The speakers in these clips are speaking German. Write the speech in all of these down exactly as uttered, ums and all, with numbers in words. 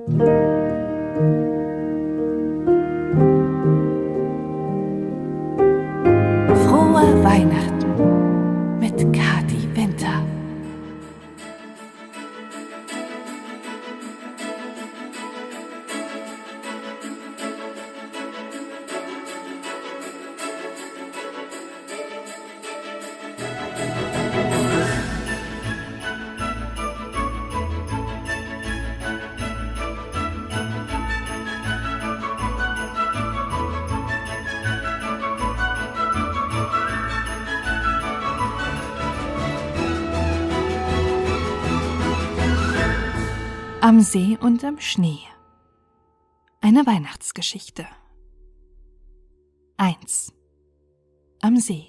Frohe Weihnachten mit Kathi Winter. Am See und im Schnee. Eine Weihnachtsgeschichte. eins. Am See.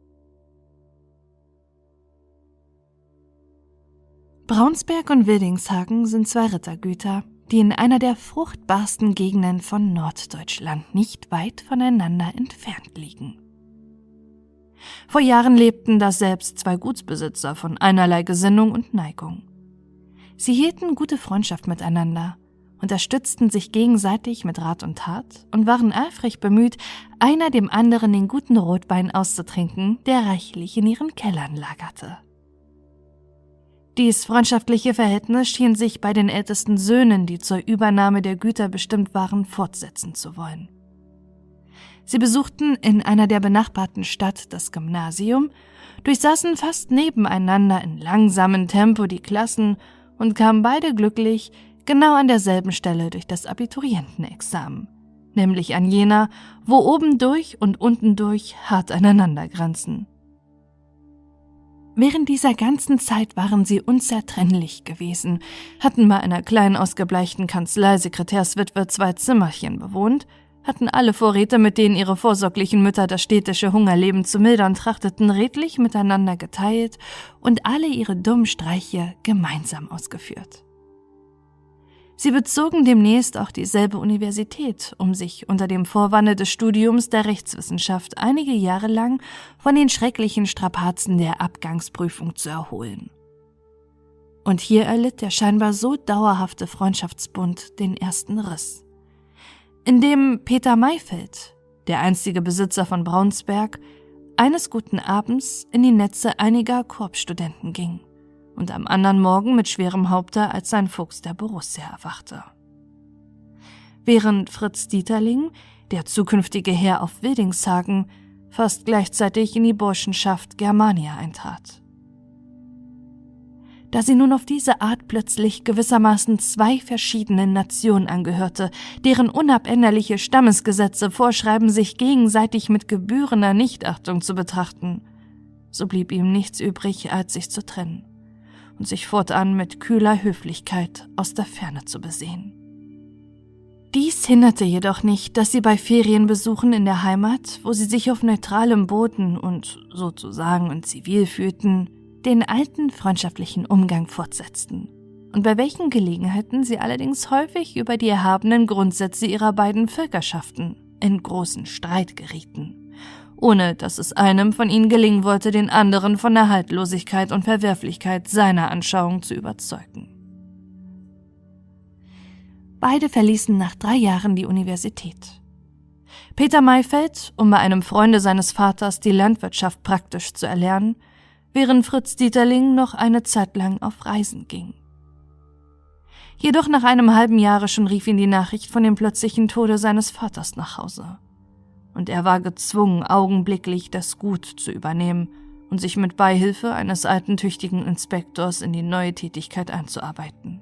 Braunsberg und Wildingshagen sind zwei Rittergüter, die in einer der fruchtbarsten Gegenden von Norddeutschland nicht weit voneinander entfernt liegen. Vor Jahren lebten da selbst zwei Gutsbesitzer von einerlei Gesinnung und Neigung. Sie hielten gute Freundschaft miteinander, unterstützten sich gegenseitig mit Rat und Tat und waren eifrig bemüht, einer dem anderen den guten Rotwein auszutrinken, der reichlich in ihren Kellern lagerte. Dies freundschaftliche Verhältnis schien sich bei den ältesten Söhnen, die zur Übernahme der Güter bestimmt waren, fortsetzen zu wollen. Sie besuchten in einer der benachbarten Stadt das Gymnasium, durchsaßen fast nebeneinander in langsamem Tempo die Klassen und kamen beide glücklich genau an derselben Stelle durch das Abiturientenexamen, nämlich an jener, wo oben durch und unten durch hart aneinander grenzen. Während dieser ganzen Zeit waren sie unzertrennlich gewesen, hatten bei einer kleinen ausgebleichten Kanzleisekretärswitwe zwei Zimmerchen bewohnt, hatten alle Vorräte, mit denen ihre vorsorglichen Mütter das städtische Hungerleben zu mildern trachteten, redlich miteinander geteilt und alle ihre dummen Streiche gemeinsam ausgeführt. Sie bezogen demnächst auch dieselbe Universität, um sich unter dem Vorwande des Studiums der Rechtswissenschaft einige Jahre lang von den schrecklichen Strapazen der Abgangsprüfung zu erholen. Und hier erlitt der scheinbar so dauerhafte Freundschaftsbund den ersten Riss, indem Peter Mayfeld, der einstige Besitzer von Braunsberg, eines guten Abends in die Netze einiger Korpsstudenten ging und am anderen Morgen mit schwerem Haupte als sein Fuchs der Borussia erwachte. Während Fritz Dieterling, der zukünftige Herr auf Wildingshagen, fast gleichzeitig in die Burschenschaft Germania eintrat. Da sie nun auf diese Art plötzlich gewissermaßen zwei verschiedenen Nationen angehörte, deren unabänderliche Stammesgesetze vorschreiben, sich gegenseitig mit gebührender Nichtachtung zu betrachten, so blieb ihm nichts übrig, als sich zu trennen und sich fortan mit kühler Höflichkeit aus der Ferne zu besehen. Dies hinderte jedoch nicht, dass sie bei Ferienbesuchen in der Heimat, wo sie sich auf neutralem Boden und sozusagen in Zivil fühlten, den alten freundschaftlichen Umgang fortsetzten und bei welchen Gelegenheiten sie allerdings häufig über die erhabenen Grundsätze ihrer beiden Völkerschaften in großen Streit gerieten, ohne dass es einem von ihnen gelingen wollte, den anderen von der Haltlosigkeit und Verwerflichkeit seiner Anschauung zu überzeugen. Beide verließen nach drei Jahren die Universität. Peter Mayfeld, um bei einem Freunde seines Vaters die Landwirtschaft praktisch zu erlernen, während Fritz Dieterling noch eine Zeit lang auf Reisen ging. Jedoch nach einem halben Jahre schon rief ihn die Nachricht von dem plötzlichen Tode seines Vaters nach Hause, und er war gezwungen, augenblicklich das Gut zu übernehmen und sich mit Beihilfe eines alten tüchtigen Inspektors in die neue Tätigkeit einzuarbeiten.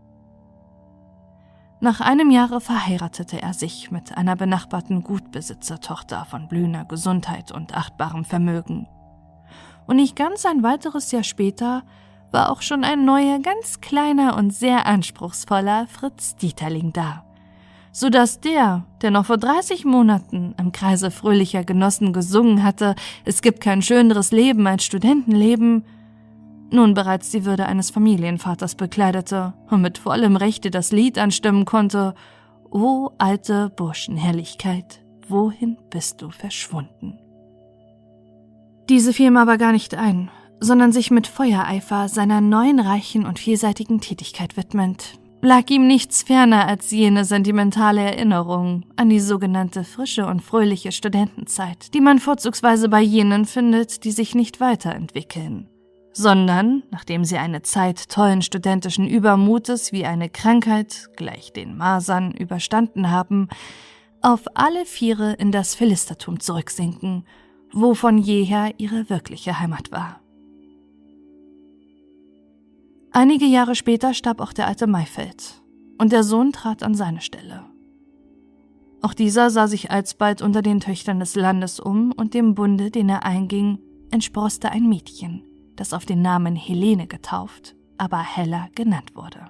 Nach einem Jahre verheiratete er sich mit einer benachbarten Gutbesitzertochter von blühender Gesundheit und achtbarem Vermögen. Und nicht ganz ein weiteres Jahr später war auch schon ein neuer, ganz kleiner und sehr anspruchsvoller Fritz Dieterling da, so dass der, der noch vor dreißig Monaten im Kreise fröhlicher Genossen gesungen hatte, es gibt kein schöneres Leben als Studentenleben, nun bereits die Würde eines Familienvaters bekleidete und mit vollem Rechte das Lied anstimmen konnte: »O alte Burschenherrlichkeit, wohin bist du verschwunden?« Diese fiel ihm aber gar nicht ein, sondern sich mit Feuereifer seiner neuen, reichen und vielseitigen Tätigkeit widmend, lag ihm nichts ferner als jene sentimentale Erinnerung an die sogenannte frische und fröhliche Studentenzeit, die man vorzugsweise bei jenen findet, die sich nicht weiterentwickeln, sondern, nachdem sie eine Zeit tollen studentischen Übermutes wie eine Krankheit, gleich den Masern, überstanden haben, auf alle Viere in das Philistertum zurücksinken, wo von jeher ihre wirkliche Heimat war. Einige Jahre später starb auch der alte Mayfeld, und der Sohn trat an seine Stelle. Auch dieser sah sich alsbald unter den Töchtern des Landes um, und dem Bunde, den er einging, entsproßte ein Mädchen, das auf den Namen Helene getauft, aber Hella genannt wurde.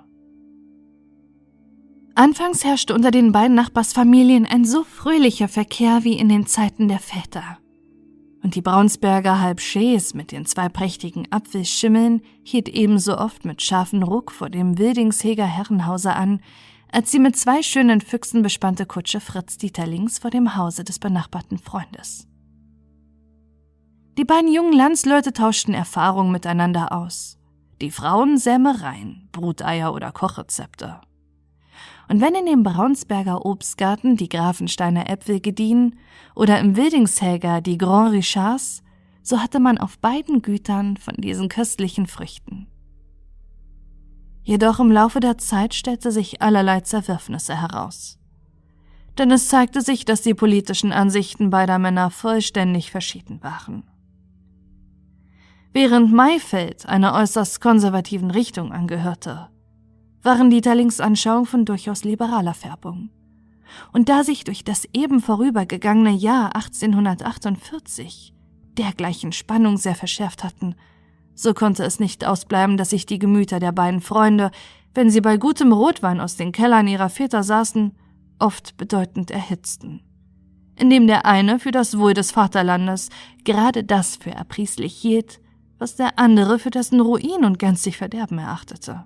Anfangs herrschte unter den beiden Nachbarsfamilien ein so fröhlicher Verkehr wie in den Zeiten der Väter. Und die Braunsberger Halbschees mit den zwei prächtigen Apfelschimmeln hielt ebenso oft mit scharfen Ruck vor dem Wildingsheger Herrenhause an, als sie mit zwei schönen Füchsen bespannte Kutsche Fritz Dieterlings vor dem Hause des benachbarten Freundes. Die beiden jungen Landsleute tauschten Erfahrungen miteinander aus. Die Frauen Sämereien, Bruteier oder Kochrezepte. Und wenn in dem Braunsberger Obstgarten die Grafensteiner Äpfel gediehen oder im Wildingshäger die Grand Richards, so hatte man auf beiden Gütern von diesen köstlichen Früchten. Jedoch im Laufe der Zeit stellte sich allerlei Zerwürfnisse heraus. Denn es zeigte sich, dass die politischen Ansichten beider Männer vollständig verschieden waren. Während Mayfeld einer äußerst konservativen Richtung angehörte, waren Dieterlings Anschauungen von durchaus liberaler Färbung. Und da sich durch das eben vorübergegangene Jahr achtzehnhundertachtundvierzig dergleichen Spannung sehr verschärft hatten, so konnte es nicht ausbleiben, dass sich die Gemüter der beiden Freunde, wenn sie bei gutem Rotwein aus den Kellern ihrer Väter saßen, oft bedeutend erhitzten, indem der eine für das Wohl des Vaterlandes gerade das für erprieslich hielt, was der andere für dessen Ruin und gänzlich Verderben erachtete.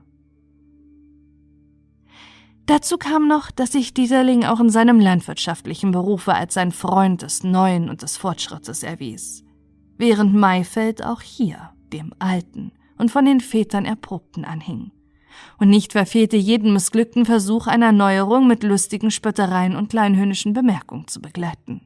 Dazu kam noch, dass sich Dieterling auch in seinem landwirtschaftlichen Berufe als ein Freund des Neuen und des Fortschrittes erwies, während Mayfeld auch hier dem Alten und von den Vätern Erprobten anhing und nicht verfehlte, jeden missglückten Versuch einer Neuerung mit lustigen Spöttereien und kleinhöhnischen Bemerkungen zu begleiten.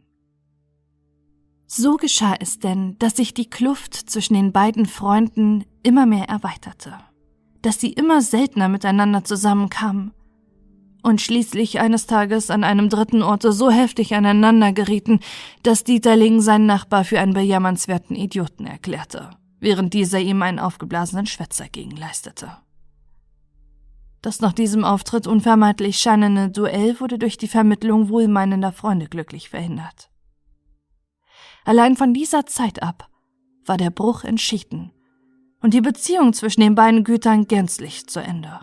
So geschah es denn, dass sich die Kluft zwischen den beiden Freunden immer mehr erweiterte, dass sie immer seltener miteinander zusammenkamen und schließlich eines Tages an einem dritten Orte so heftig aneinander gerieten, dass Dieterling seinen Nachbar für einen bejammernswerten Idioten erklärte, während dieser ihm einen aufgeblasenen Schwätzer gegenleistete. Das nach diesem Auftritt unvermeidlich scheinende Duell wurde durch die Vermittlung wohlmeinender Freunde glücklich verhindert. Allein von dieser Zeit ab war der Bruch entschieden und die Beziehung zwischen den beiden Gütern gänzlich zu Ende.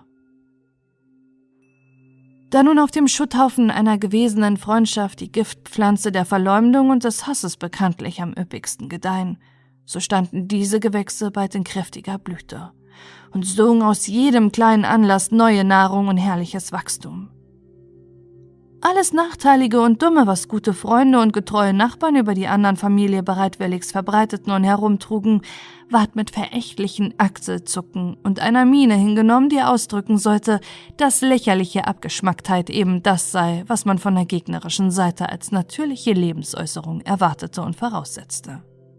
Da nun auf dem Schutthaufen einer gewesenen Freundschaft die Giftpflanze der Verleumdung und des Hasses bekanntlich am üppigsten gedeihen, so standen diese Gewächse bald in kräftiger Blüte und sogen aus jedem kleinen Anlass neue Nahrung und herrliches Wachstum. Alles Nachteilige und Dumme, was gute Freunde und getreue Nachbarn über die anderen Familie bereitwilligst verbreiteten und herumtrugen, ward mit verächtlichen Achselzucken und einer Miene hingenommen, die ausdrücken sollte, dass lächerliche Abgeschmacktheit eben das sei, was man von der gegnerischen Seite als natürliche Lebensäußerung erwartete und voraussetzte.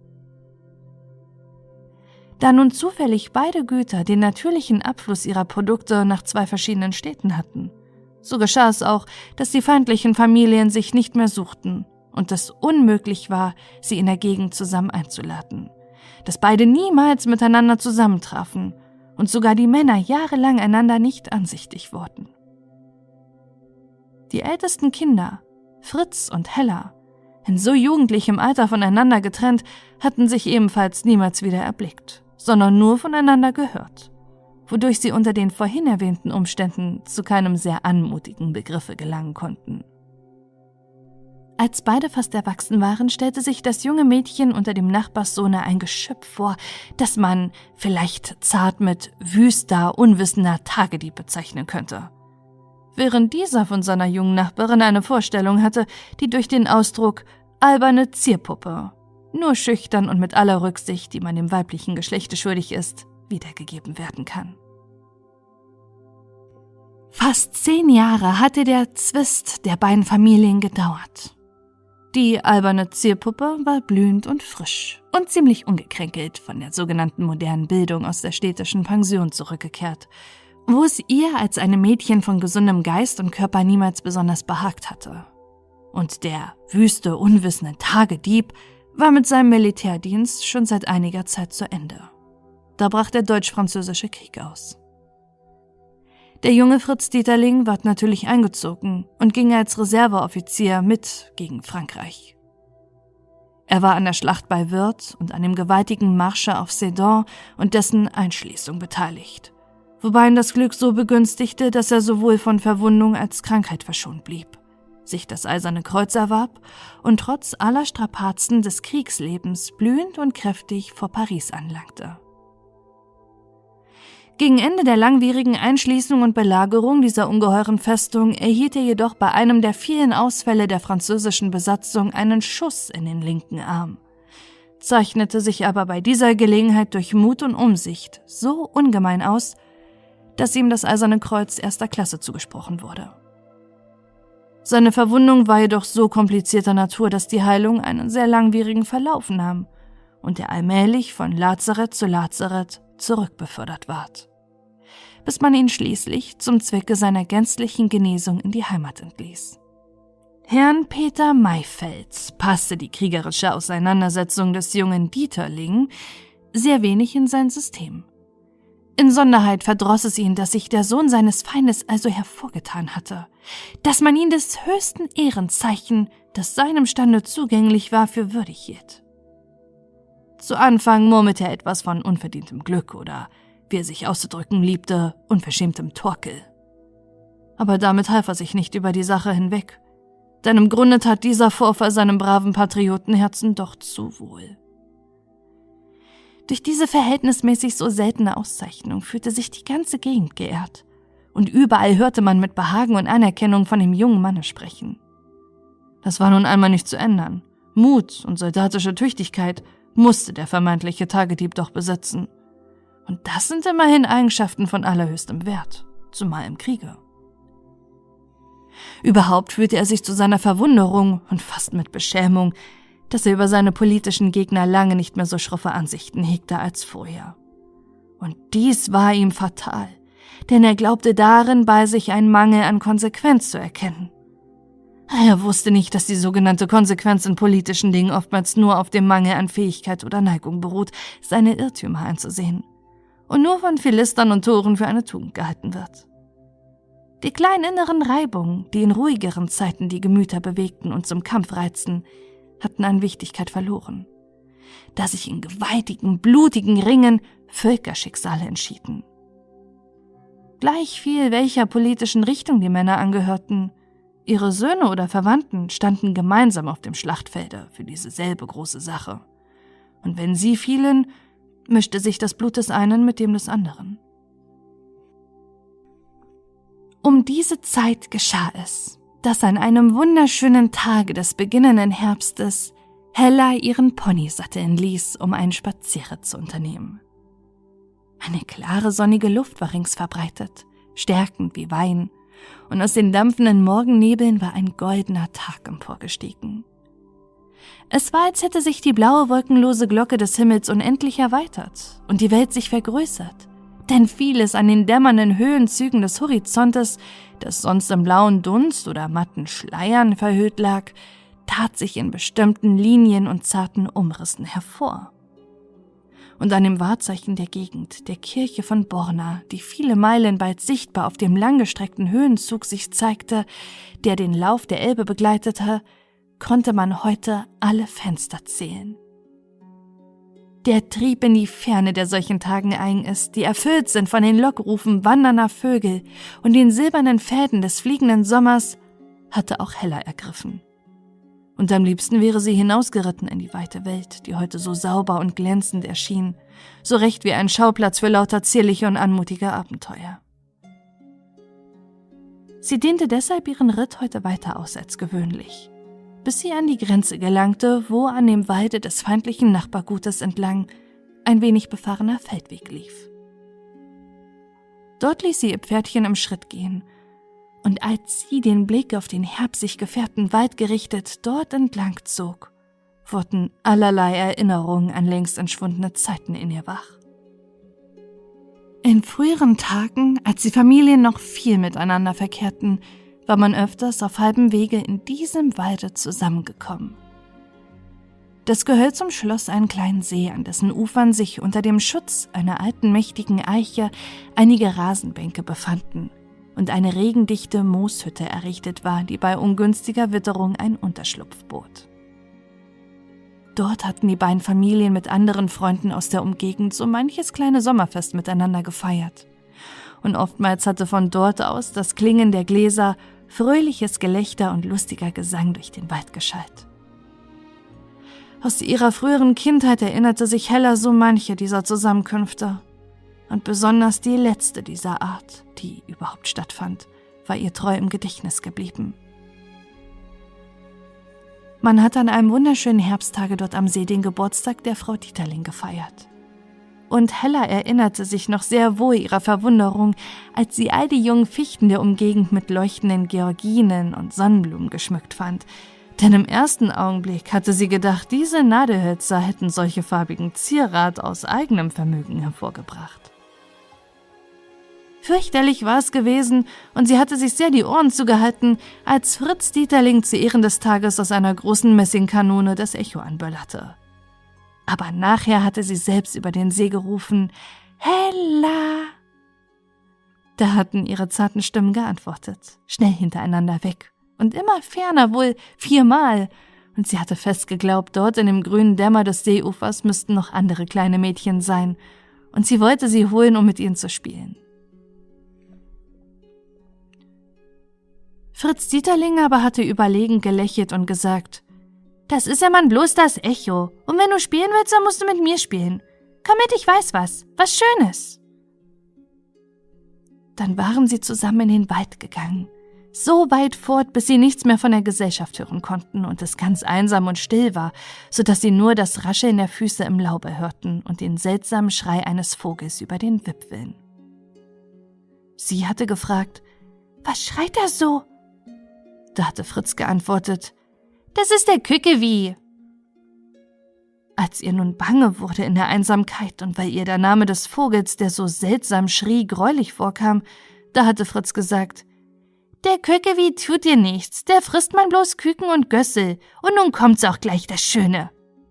Da nun zufällig beide Güter den natürlichen Abfluss ihrer Produkte nach zwei verschiedenen Städten hatten, so geschah es auch, dass die feindlichen Familien sich nicht mehr suchten und es unmöglich war, sie in der Gegend zusammen einzuladen, dass beide niemals miteinander zusammentrafen und sogar die Männer jahrelang einander nicht ansichtig wurden. Die ältesten Kinder, Fritz und Hella, in so jugendlichem Alter voneinander getrennt, hatten sich ebenfalls niemals wieder erblickt, sondern nur voneinander gehört, wodurch sie unter den vorhin erwähnten Umständen zu keinem sehr anmutigen Begriffe gelangen konnten. Als beide fast erwachsen waren, stellte sich das junge Mädchen unter dem Nachbarssohne ein Geschöpf vor, das man vielleicht zart mit wüster, unwissender Tagedieb bezeichnen könnte, während dieser von seiner jungen Nachbarin eine Vorstellung hatte, die durch den Ausdruck alberne Zierpuppe, nur schüchtern und mit aller Rücksicht, die man dem weiblichen Geschlechte schuldig ist, wiedergegeben werden kann. Fast zehn Jahre hatte der Zwist der beiden Familien gedauert. Die alberne Zierpuppe war blühend und frisch und ziemlich ungekränkelt von der sogenannten modernen Bildung aus der städtischen Pension zurückgekehrt, wo es ihr als einem Mädchen von gesundem Geist und Körper niemals besonders behagt hatte. Und der wüste, unwissende Tagedieb war mit seinem Militärdienst schon seit einiger Zeit zu Ende. Da brach der deutsch-französische Krieg aus. Der junge Fritz Dieterling ward natürlich eingezogen und ging als Reserveoffizier mit gegen Frankreich. Er war an der Schlacht bei Wörth und an dem gewaltigen Marsche auf Sedan und dessen Einschließung beteiligt, wobei ihn das Glück so begünstigte, dass er sowohl von Verwundung als Krankheit verschont blieb, sich das Eiserne Kreuz erwarb und trotz aller Strapazen des Kriegslebens blühend und kräftig vor Paris anlangte. Gegen Ende der langwierigen Einschließung und Belagerung dieser ungeheuren Festung erhielt er jedoch bei einem der vielen Ausfälle der französischen Besatzung einen Schuss in den linken Arm, zeichnete sich aber bei dieser Gelegenheit durch Mut und Umsicht so ungemein aus, dass ihm das Eiserne Kreuz erster Klasse zugesprochen wurde. Seine Verwundung war jedoch so komplizierter Natur, dass die Heilung einen sehr langwierigen Verlauf nahm und er allmählich von Lazarett zu Lazarett zurückbefördert ward, bis man ihn schließlich zum Zwecke seiner gänzlichen Genesung in die Heimat entließ. Herrn Peter Mayfeld passte die kriegerische Auseinandersetzung des jungen Dieterling sehr wenig in sein System. Insonderheit verdross es ihn, dass sich der Sohn seines Feindes also hervorgetan hatte, dass man ihn des höchsten Ehrenzeichen, das seinem Stande zugänglich war, für würdig hielt. Zu Anfang murmelte er etwas von unverdientem Glück oder, wie er sich auszudrücken liebte, unverschämtem Torkel. Aber damit half er sich nicht über die Sache hinweg, denn im Grunde tat dieser Vorfall seinem braven Patriotenherzen doch zu wohl. Durch diese verhältnismäßig so seltene Auszeichnung fühlte sich die ganze Gegend geehrt, und überall hörte man mit Behagen und Anerkennung von dem jungen Manne sprechen. Das war nun einmal nicht zu ändern. Mut und soldatische Tüchtigkeit musste der vermeintliche Tagedieb doch besitzen. Und das sind immerhin Eigenschaften von allerhöchstem Wert, zumal im Kriege. Überhaupt fühlte er sich zu seiner Verwunderung und fast mit Beschämung, dass er über seine politischen Gegner lange nicht mehr so schroffe Ansichten hegte als vorher. Und dies war ihm fatal, denn er glaubte darin bei sich einen Mangel an Konsequenz zu erkennen. Er wusste nicht, dass die sogenannte Konsequenz in politischen Dingen oftmals nur auf dem Mangel an Fähigkeit oder Neigung beruht, seine Irrtümer einzusehen und nur von Philistern und Toren für eine Tugend gehalten wird. Die kleinen inneren Reibungen, die in ruhigeren Zeiten die Gemüter bewegten und zum Kampf reizten, hatten an Wichtigkeit verloren, da sich in gewaltigen, blutigen Ringen Völkerschicksale entschieden. Gleichviel welcher politischen Richtung die Männer angehörten, ihre Söhne oder Verwandten standen gemeinsam auf dem Schlachtfelde für diese selbe große Sache. Und wenn sie fielen, mischte sich das Blut des einen mit dem des anderen. Um diese Zeit geschah es, dass an einem wunderschönen Tage des beginnenden Herbstes Hella ihren Pony satteln ließ, um einen Spazierritt zu unternehmen. Eine klare, sonnige Luft war rings verbreitet, stärkend wie Wein, und aus den dampfenden Morgennebeln war ein goldener Tag emporgestiegen. Es war, als hätte sich die blaue, wolkenlose Glocke des Himmels unendlich erweitert und die Welt sich vergrößert, denn vieles an den dämmernden Höhenzügen des Horizontes, das sonst im blauen Dunst oder matten Schleiern verhüllt lag, tat sich in bestimmten Linien und zarten Umrissen hervor. Und an dem Wahrzeichen der Gegend, der Kirche von Borna, die viele Meilen bald sichtbar auf dem langgestreckten Höhenzug sich zeigte, der den Lauf der Elbe begleitete, konnte man heute alle Fenster zählen. Der Trieb in die Ferne, der solchen Tagen eigen ist, die erfüllt sind von den Lockrufen wandernder Vögel und den silbernen Fäden des fliegenden Sommers, hatte auch Hella ergriffen. Und am liebsten wäre sie hinausgeritten in die weite Welt, die heute so sauber und glänzend erschien, so recht wie ein Schauplatz für lauter zierliche und anmutige Abenteuer. Sie dehnte deshalb ihren Ritt heute weiter aus als gewöhnlich, bis sie an die Grenze gelangte, wo an dem Walde des feindlichen Nachbargutes entlang ein wenig befahrener Feldweg lief. Dort ließ sie ihr Pferdchen im Schritt gehen Und als sie den Blick auf den herbstlich gefärbten Wald gerichtet dort entlang zog, wurden allerlei Erinnerungen an längst entschwundene Zeiten in ihr wach. In früheren Tagen, als die Familien noch viel miteinander verkehrten, war man öfters auf halbem Wege in diesem Walde zusammengekommen. Das Gehölz umschloss einen kleinen See, an dessen Ufern sich unter dem Schutz einer alten mächtigen Eiche einige Rasenbänke befanden und eine regendichte Mooshütte errichtet war, die bei ungünstiger Witterung einen Unterschlupf bot. Dort hatten die beiden Familien mit anderen Freunden aus der Umgegend so manches kleine Sommerfest miteinander gefeiert. Und oftmals hatte von dort aus das Klingen der Gläser, fröhliches Gelächter und lustiger Gesang durch den Wald geschallt. Aus ihrer früheren Kindheit erinnerte sich Hella so manche dieser Zusammenkünfte. Und besonders die letzte dieser Art, die überhaupt stattfand, war ihr treu im Gedächtnis geblieben. Man hatte an einem wunderschönen Herbsttage dort am See den Geburtstag der Frau Dieterling gefeiert. Und Hella erinnerte sich noch sehr wohl ihrer Verwunderung, als sie all die jungen Fichten der Umgegend mit leuchtenden Georginen und Sonnenblumen geschmückt fand. Denn im ersten Augenblick hatte sie gedacht, diese Nadelhölzer hätten solche farbigen Zierat aus eigenem Vermögen hervorgebracht. Fürchterlich war es gewesen, und sie hatte sich sehr die Ohren zugehalten, als Fritz Dieterling zu Ehren des Tages aus einer großen Messingkanone das Echo anböllerte. Aber nachher hatte sie selbst über den See gerufen, »Hella!« Da hatten ihre zarten Stimmen geantwortet, schnell hintereinander weg und immer ferner, wohl viermal, und sie hatte fest geglaubt, dort in dem grünen Dämmer des Seeufers müssten noch andere kleine Mädchen sein, und sie wollte sie holen, um mit ihnen zu spielen. Fritz Dieterling aber hatte überlegen gelächelt und gesagt, »Das ist ja man bloß das Echo, und wenn du spielen willst, dann musst du mit mir spielen. Komm mit, ich weiß was, was Schönes.« Dann waren sie zusammen in den Wald gegangen, so weit fort, bis sie nichts mehr von der Gesellschaft hören konnten und es ganz einsam und still war, so dass sie nur das Rascheln der Füße im Laube hörten und den seltsamen Schrei eines Vogels über den Wipfeln. Sie hatte gefragt, »Was schreit er so?« Da hatte Fritz geantwortet, »Das ist der Kückewie.« Als ihr nun bange wurde in der Einsamkeit und weil ihr der Name des Vogels, der so seltsam schrie, greulich vorkam, da hatte Fritz gesagt, »Der Kückewie tut dir nichts, der frisst man bloß Küken und Gössel, und nun kommt's auch gleich das Schöne.«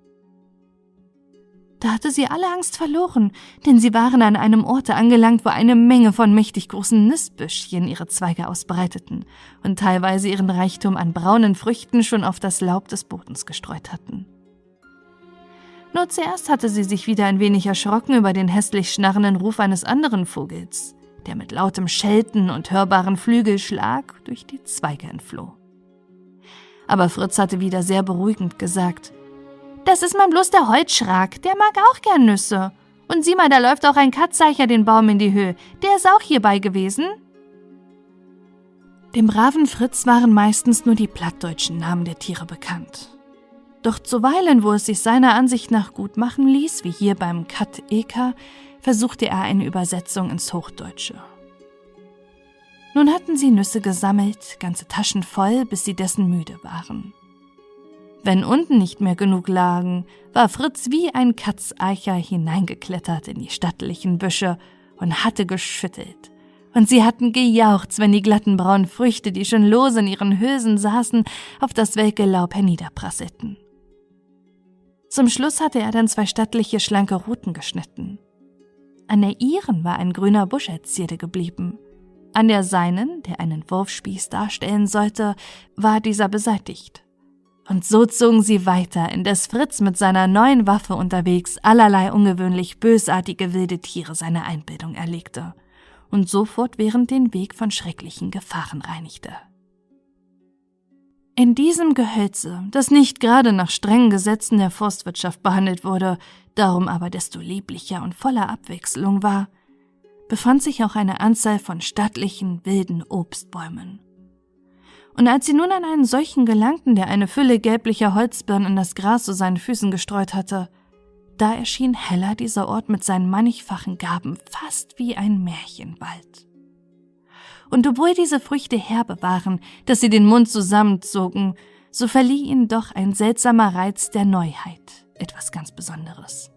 Da hatte sie alle Angst verloren, denn sie waren an einem Orte angelangt, wo eine Menge von mächtig großen Nistbüschchen ihre Zweige ausbreiteten und teilweise ihren Reichtum an braunen Früchten schon auf das Laub des Bodens gestreut hatten. Nur zuerst hatte sie sich wieder ein wenig erschrocken über den hässlich schnarrenden Ruf eines anderen Vogels, der mit lautem Schelten und hörbaren Flügelschlag durch die Zweige entfloh. Aber Fritz hatte wieder sehr beruhigend gesagt, »Das ist man bloß der Holzschrag, der mag auch gern Nüsse. Und sieh mal, da läuft auch ein Katzeicher den Baum in die Höhe, der ist auch hierbei gewesen.« Dem braven Fritz waren meistens nur die plattdeutschen Namen der Tiere bekannt. Doch zuweilen, wo es sich seiner Ansicht nach gut machen ließ, wie hier beim Kat-Eka, versuchte er eine Übersetzung ins Hochdeutsche. Nun hatten sie Nüsse gesammelt, ganze Taschen voll, bis sie dessen müde waren. Wenn unten nicht mehr genug lagen, war Fritz wie ein Katzeicher hineingeklettert in die stattlichen Büsche und hatte geschüttelt. Und sie hatten gejauchzt, wenn die glatten braunen Früchte, die schon lose in ihren Hülsen saßen, auf das welke Laub herniederprasselten. Zum Schluss hatte er dann zwei stattliche, schlanke Ruten geschnitten. An der ihren war ein grüner Busch als Zierde geblieben. An der seinen, der einen Wurfspieß darstellen sollte, war dieser beseitigt. Und so zogen sie weiter, indes Fritz mit seiner neuen Waffe unterwegs allerlei ungewöhnlich bösartige wilde Tiere seiner Einbildung erlegte und so fortwährend den Weg von schrecklichen Gefahren reinigte. In diesem Gehölze, das nicht gerade nach strengen Gesetzen der Forstwirtschaft behandelt wurde, darum aber desto lieblicher und voller Abwechslung war, befand sich auch eine Anzahl von stattlichen, wilden Obstbäumen. Und als sie nun an einen solchen gelangten, der eine Fülle gelblicher Holzbirnen in das Gras zu seinen Füßen gestreut hatte, da erschien Hella dieser Ort mit seinen mannigfachen Gaben fast wie ein Märchenwald. und obwohl diese Früchte herbe waren, dass sie den Mund zusammenzogen, so verlieh ihnen doch ein seltsamer Reiz der Neuheit, etwas ganz Besonderes.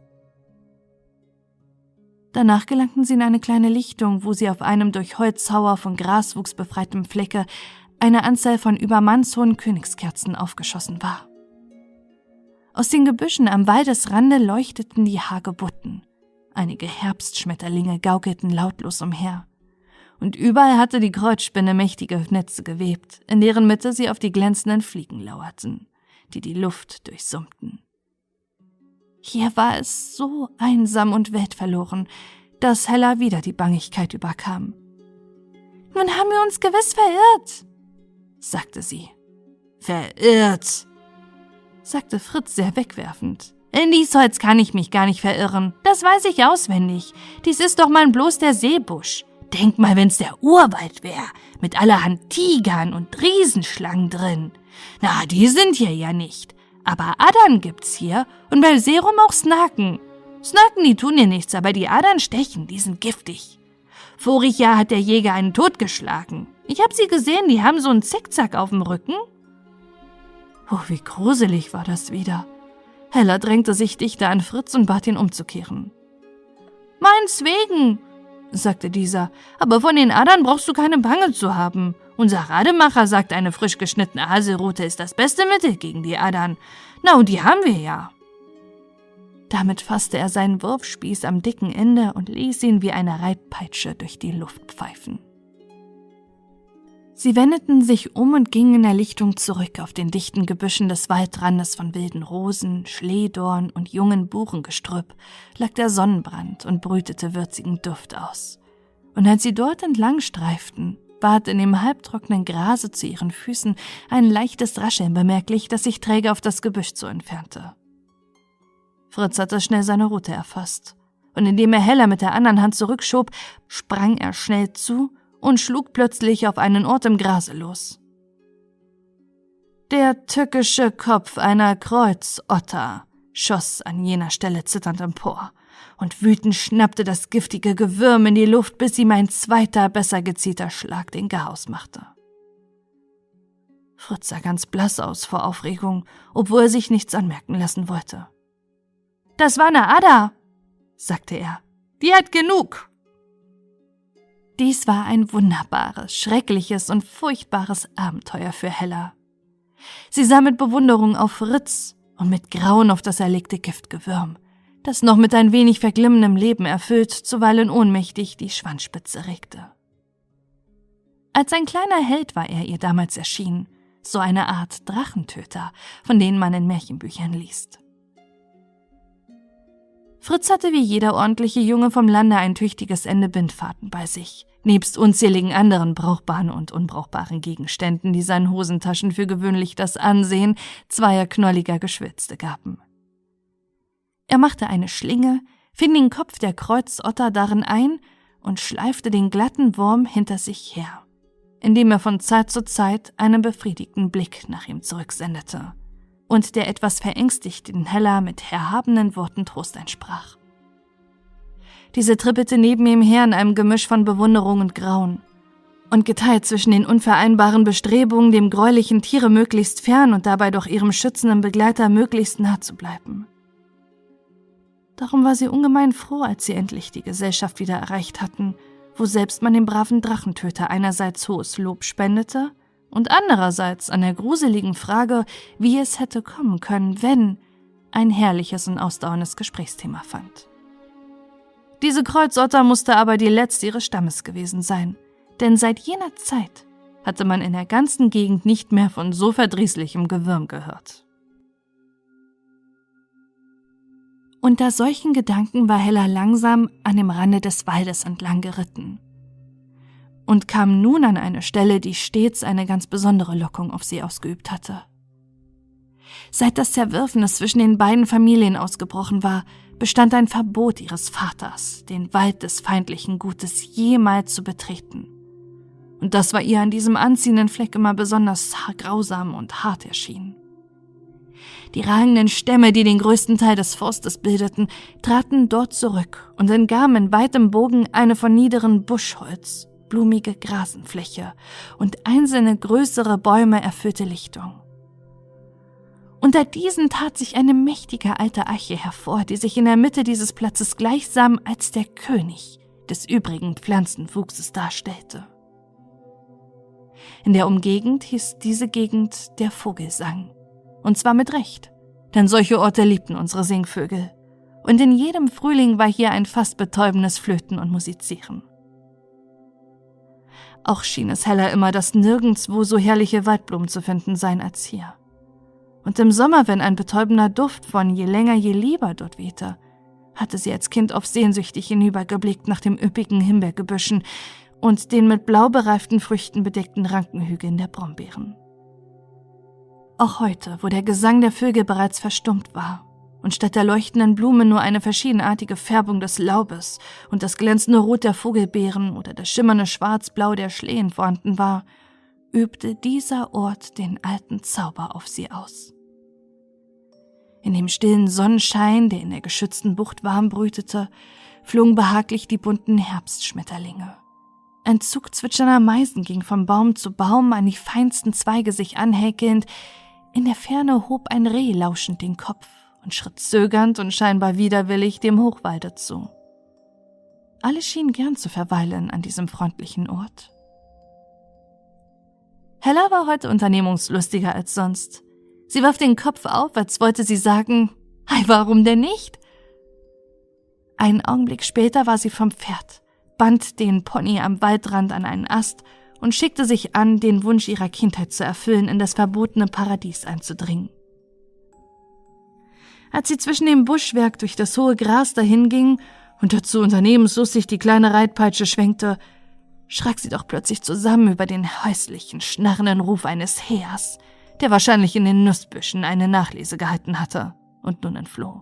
Danach gelangten sie in eine kleine Lichtung, wo sie auf einem durch Holzhauer von Graswuchs befreitem Flecke eine Anzahl von übermannshohen Königskerzen aufgeschossen war. Aus den Gebüschen am Waldesrande leuchteten die Hagebutten. Einige Herbstschmetterlinge gaukelten lautlos umher. Und überall hatte die Kreuzspinne mächtige Netze gewebt, in deren Mitte sie auf die glänzenden Fliegen lauerten, die die Luft durchsummten. Hier war es so einsam und weltverloren, dass Hella wieder die Bangigkeit überkam. »Nun haben wir uns gewiss verirrt«, sagte sie. »Verirrt«, sagte Fritz sehr wegwerfend. »In dies Holz kann ich mich gar nicht verirren. Das weiß ich auswendig. Dies ist doch mal bloß der Seebusch. Denk mal, wenn's der Urwald wär, mit allerhand Tigern und Riesenschlangen drin. Na, die sind hier ja nicht. Aber Adern gibt's hier und bei Serum auch Snaken. Snaken, die tun dir nichts, aber die Adern stechen, die sind giftig. Vorig Jahr hat der Jäger einen totgeschlagen. Ich hab sie gesehen, die haben so einen Zickzack auf dem Rücken.« Oh, wie gruselig war das wieder. Hella drängte sich dichter an Fritz und bat ihn umzukehren. »Meineswegen«, sagte dieser, »aber von den Adern brauchst du keine Bange zu haben. Unser Rademacher sagt, eine frisch geschnittene Haselrute ist das beste Mittel gegen die Adern. Na, und die haben wir ja.« Damit fasste er seinen Wurfspieß am dicken Ende und ließ ihn wie eine Reitpeitsche durch die Luft pfeifen. Sie wendeten sich um und gingen in der Lichtung zurück. Auf den dichten Gebüschen des Waldrandes von wilden Rosen, Schlehdorn und jungen Buchengestrüpp lag der Sonnenbrand und brütete würzigen Duft aus. Und als sie dort entlang streiften, ward in dem halbtrockenen Grase zu ihren Füßen ein leichtes Rascheln bemerklich, das sich träge auf das Gebüsch zu entfernte. Fritz hatte schnell seine Rute erfasst, und indem er Hella mit der anderen Hand zurückschob, sprang er schnell zu und schlug plötzlich auf einen Ort im Grase los. Der tückische Kopf einer Kreuzotter schoss an jener Stelle zitternd empor, und wütend schnappte das giftige Gewürm in die Luft, bis ihm ein zweiter, besser gezielter Schlag den Garaus machte. Fritz sah ganz blass aus vor Aufregung, obwohl er sich nichts anmerken lassen wollte. »Das war eine Adder«, sagte er. »Die hat genug.« Dies war ein wunderbares, schreckliches und furchtbares Abenteuer für Hella. Sie sah mit Bewunderung auf Fritz und mit Grauen auf das erlegte Giftgewürm, das noch mit ein wenig verglimmenem Leben erfüllt, zuweilen ohnmächtig die Schwanzspitze regte. Als ein kleiner Held war er ihr damals erschienen, so eine Art Drachentöter, von denen man in Märchenbüchern liest. Fritz hatte wie jeder ordentliche Junge vom Lande ein tüchtiges Ende Bindfaden bei sich, nebst unzähligen anderen brauchbaren und unbrauchbaren Gegenständen, die seinen Hosentaschen für gewöhnlich das Ansehen zweier knolliger Geschwülste gaben. Er machte eine Schlinge, fing den Kopf der Kreuzotter darin ein und schleifte den glatten Wurm hinter sich her, indem er von Zeit zu Zeit einen befriedigten Blick nach ihm zurücksendete und der etwas verängstigten Hella mit erhabenen Worten Trost einsprach. Diese trippelte neben ihm her in einem Gemisch von Bewunderung und Grauen, und geteilt zwischen den unvereinbaren Bestrebungen, dem gräulichen Tiere möglichst fern und dabei doch ihrem schützenden Begleiter möglichst nah zu bleiben. Darum war sie ungemein froh, als sie endlich die Gesellschaft wieder erreicht hatten, wo selbst man dem braven Drachentöter einerseits hohes Lob spendete und andererseits an der gruseligen Frage, wie es hätte kommen können, wenn, ein herrliches und ausdauerndes Gesprächsthema fand. Diese Kreuzotter musste aber die letzte ihres Stammes gewesen sein, denn seit jener Zeit hatte man in der ganzen Gegend nicht mehr von so verdrießlichem Gewürm gehört. Unter solchen Gedanken war Hella langsam an dem Rande des Waldes entlang geritten und kam nun an eine Stelle, die stets eine ganz besondere Lockung auf sie ausgeübt hatte. Seit das Zerwürfnis zwischen den beiden Familien ausgebrochen war, bestand ein Verbot ihres Vaters, den Wald des feindlichen Gutes jemals zu betreten. Und das war ihr an diesem anziehenden Fleck immer besonders grausam und hart erschienen. Die ragenden Stämme, die den größten Teil des Forstes bildeten, traten dort zurück und umgaben in weitem Bogen eine von niederen Buschholz blumige Grasenfläche und einzelne größere Bäume erfüllte Lichtung. Unter diesen tat sich eine mächtige alte Eiche hervor, die sich in der Mitte dieses Platzes gleichsam als der König des übrigen Pflanzenwuchses darstellte. In der Umgegend hieß diese Gegend der Vogelsang. Und zwar mit Recht, denn solche Orte liebten unsere Singvögel. Und in jedem Frühling war hier ein fast betäubendes Flöten und Musizieren. Auch schien es Hella immer, dass nirgendwo so herrliche Waldblumen zu finden seien als hier. Und im Sommer, wenn ein betäubender Duft von je länger je lieber dort wehte, hatte sie als Kind oft sehnsüchtig hinübergeblickt nach dem üppigen Himbeergebüschen und den mit blau bereiften Früchten bedeckten Rankenhügeln der Brombeeren. Auch heute, wo der Gesang der Vögel bereits verstummt war und statt der leuchtenden Blumen nur eine verschiedenartige Färbung des Laubes und das glänzende Rot der Vogelbeeren oder das schimmernde Schwarzblau der Schlehen vorhanden war, übte dieser Ort den alten Zauber auf sie aus. In dem stillen Sonnenschein, der in der geschützten Bucht warm brütete, flogen behaglich die bunten Herbstschmetterlinge. Ein Zug zwitschernder Meisen ging von Baum zu Baum an die feinsten Zweige sich anhäkelnd. In der Ferne hob ein Reh lauschend den Kopf und schritt zögernd und scheinbar widerwillig dem Hochwalde zu. Alle schienen gern zu verweilen an diesem freundlichen Ort. Hella war heute unternehmungslustiger als sonst. Sie warf den Kopf auf, als wollte sie sagen, »Ei, warum denn nicht?« Einen Augenblick später war sie vom Pferd, band den Pony am Waldrand an einen Ast und schickte sich an, den Wunsch ihrer Kindheit zu erfüllen, in das verbotene Paradies einzudringen. Als sie zwischen dem Buschwerk durch das hohe Gras dahinging und dazu unternehmenslustig die kleine Reitpeitsche schwenkte, schrak sie doch plötzlich zusammen über den häuslichen, schnarrenden Ruf eines Hähers, der wahrscheinlich in den Nussbüschen eine Nachlese gehalten hatte und nun entfloh.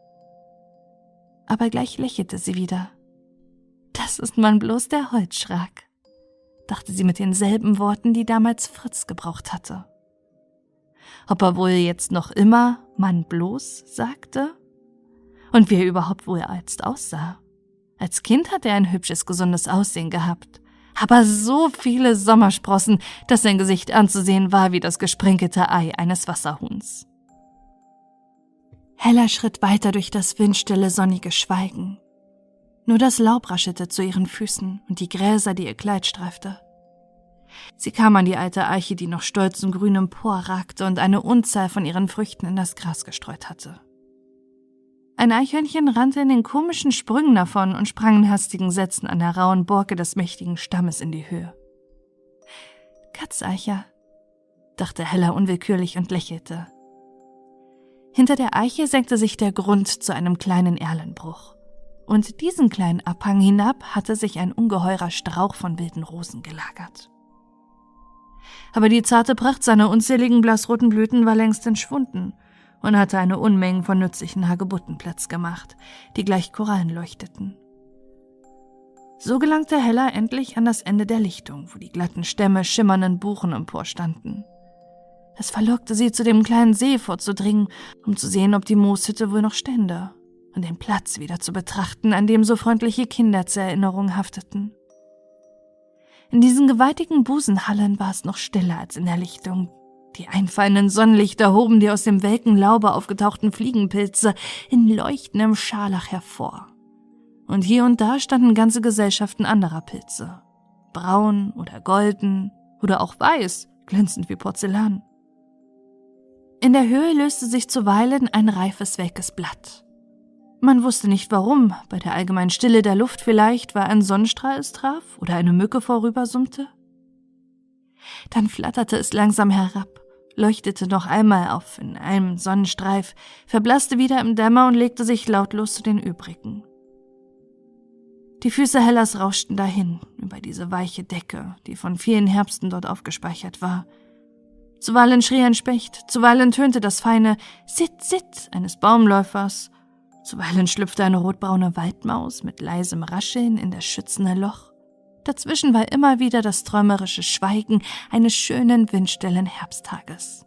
Aber gleich lächelte sie wieder. »Das ist man bloß der Holzschrak«, dachte sie mit denselben Worten, die damals Fritz gebraucht hatte. Ob er wohl jetzt noch immer »man bloß« sagte? Und wie er überhaupt wohl einst aussah? Als Kind hatte er ein hübsches, gesundes Aussehen gehabt, aber so viele Sommersprossen, dass sein Gesicht anzusehen war wie das gesprenkelte Ei eines Wasserhuhns. Hella schritt weiter durch das windstille, sonnige Schweigen. Nur das Laub raschelte zu ihren Füßen und die Gräser, die ihr Kleid streifte. Sie kam an die alte Eiche, die noch stolz und grün emporragte und eine Unzahl von ihren Früchten in das Gras gestreut hatte. Ein Eichhörnchen rannte in den komischen Sprüngen davon und sprang in hastigen Sätzen an der rauen Borke des mächtigen Stammes in die Höhe. »Katzeicher«, dachte Hella unwillkürlich und lächelte. Hinter der Eiche senkte sich der Grund zu einem kleinen Erlenbruch. Und diesen kleinen Abhang hinab hatte sich ein ungeheurer Strauch von wilden Rosen gelagert. Aber die zarte Pracht seiner unzähligen blassroten Blüten war längst entschwunden und hatte eine Unmenge von nützlichen Hagebutten Platz gemacht, die gleich Korallen leuchteten. So gelangte Hella endlich an das Ende der Lichtung, wo die glatten Stämme schimmernden Buchen emporstanden. Es verlockte sie, zu dem kleinen See vorzudringen, um zu sehen, ob die Mooshütte wohl noch stände und den Platz wieder zu betrachten, an dem so freundliche Kinder zur Erinnerung hafteten. In diesen gewaltigen Busenhallen war es noch stiller als in der Lichtung. Die einfallenden Sonnenlichter hoben die aus dem welken Laube aufgetauchten Fliegenpilze in leuchtendem Scharlach hervor. Und hier und da standen ganze Gesellschaften anderer Pilze. Braun oder golden oder auch weiß, glänzend wie Porzellan. In der Höhe löste sich zuweilen ein reifes, welkes Blatt. Man wusste nicht warum, bei der allgemeinen Stille der Luft vielleicht, weil ein Sonnenstrahl es traf oder eine Mücke vorübersummte. Dann flatterte es langsam herab, leuchtete noch einmal auf in einem Sonnenstreif, verblasste wieder im Dämmer und legte sich lautlos zu den übrigen. Die Füße Hellas rauschten dahin, über diese weiche Decke, die von vielen Herbsten dort aufgespeichert war. Zuweilen schrie ein Specht, zuweilen tönte das feine Sitt, Sitt eines Baumläufers, zuweilen schlüpfte eine rotbraune Waldmaus mit leisem Rascheln in das schützende Loch. Dazwischen war immer wieder das träumerische Schweigen eines schönen, windstillen Herbsttages.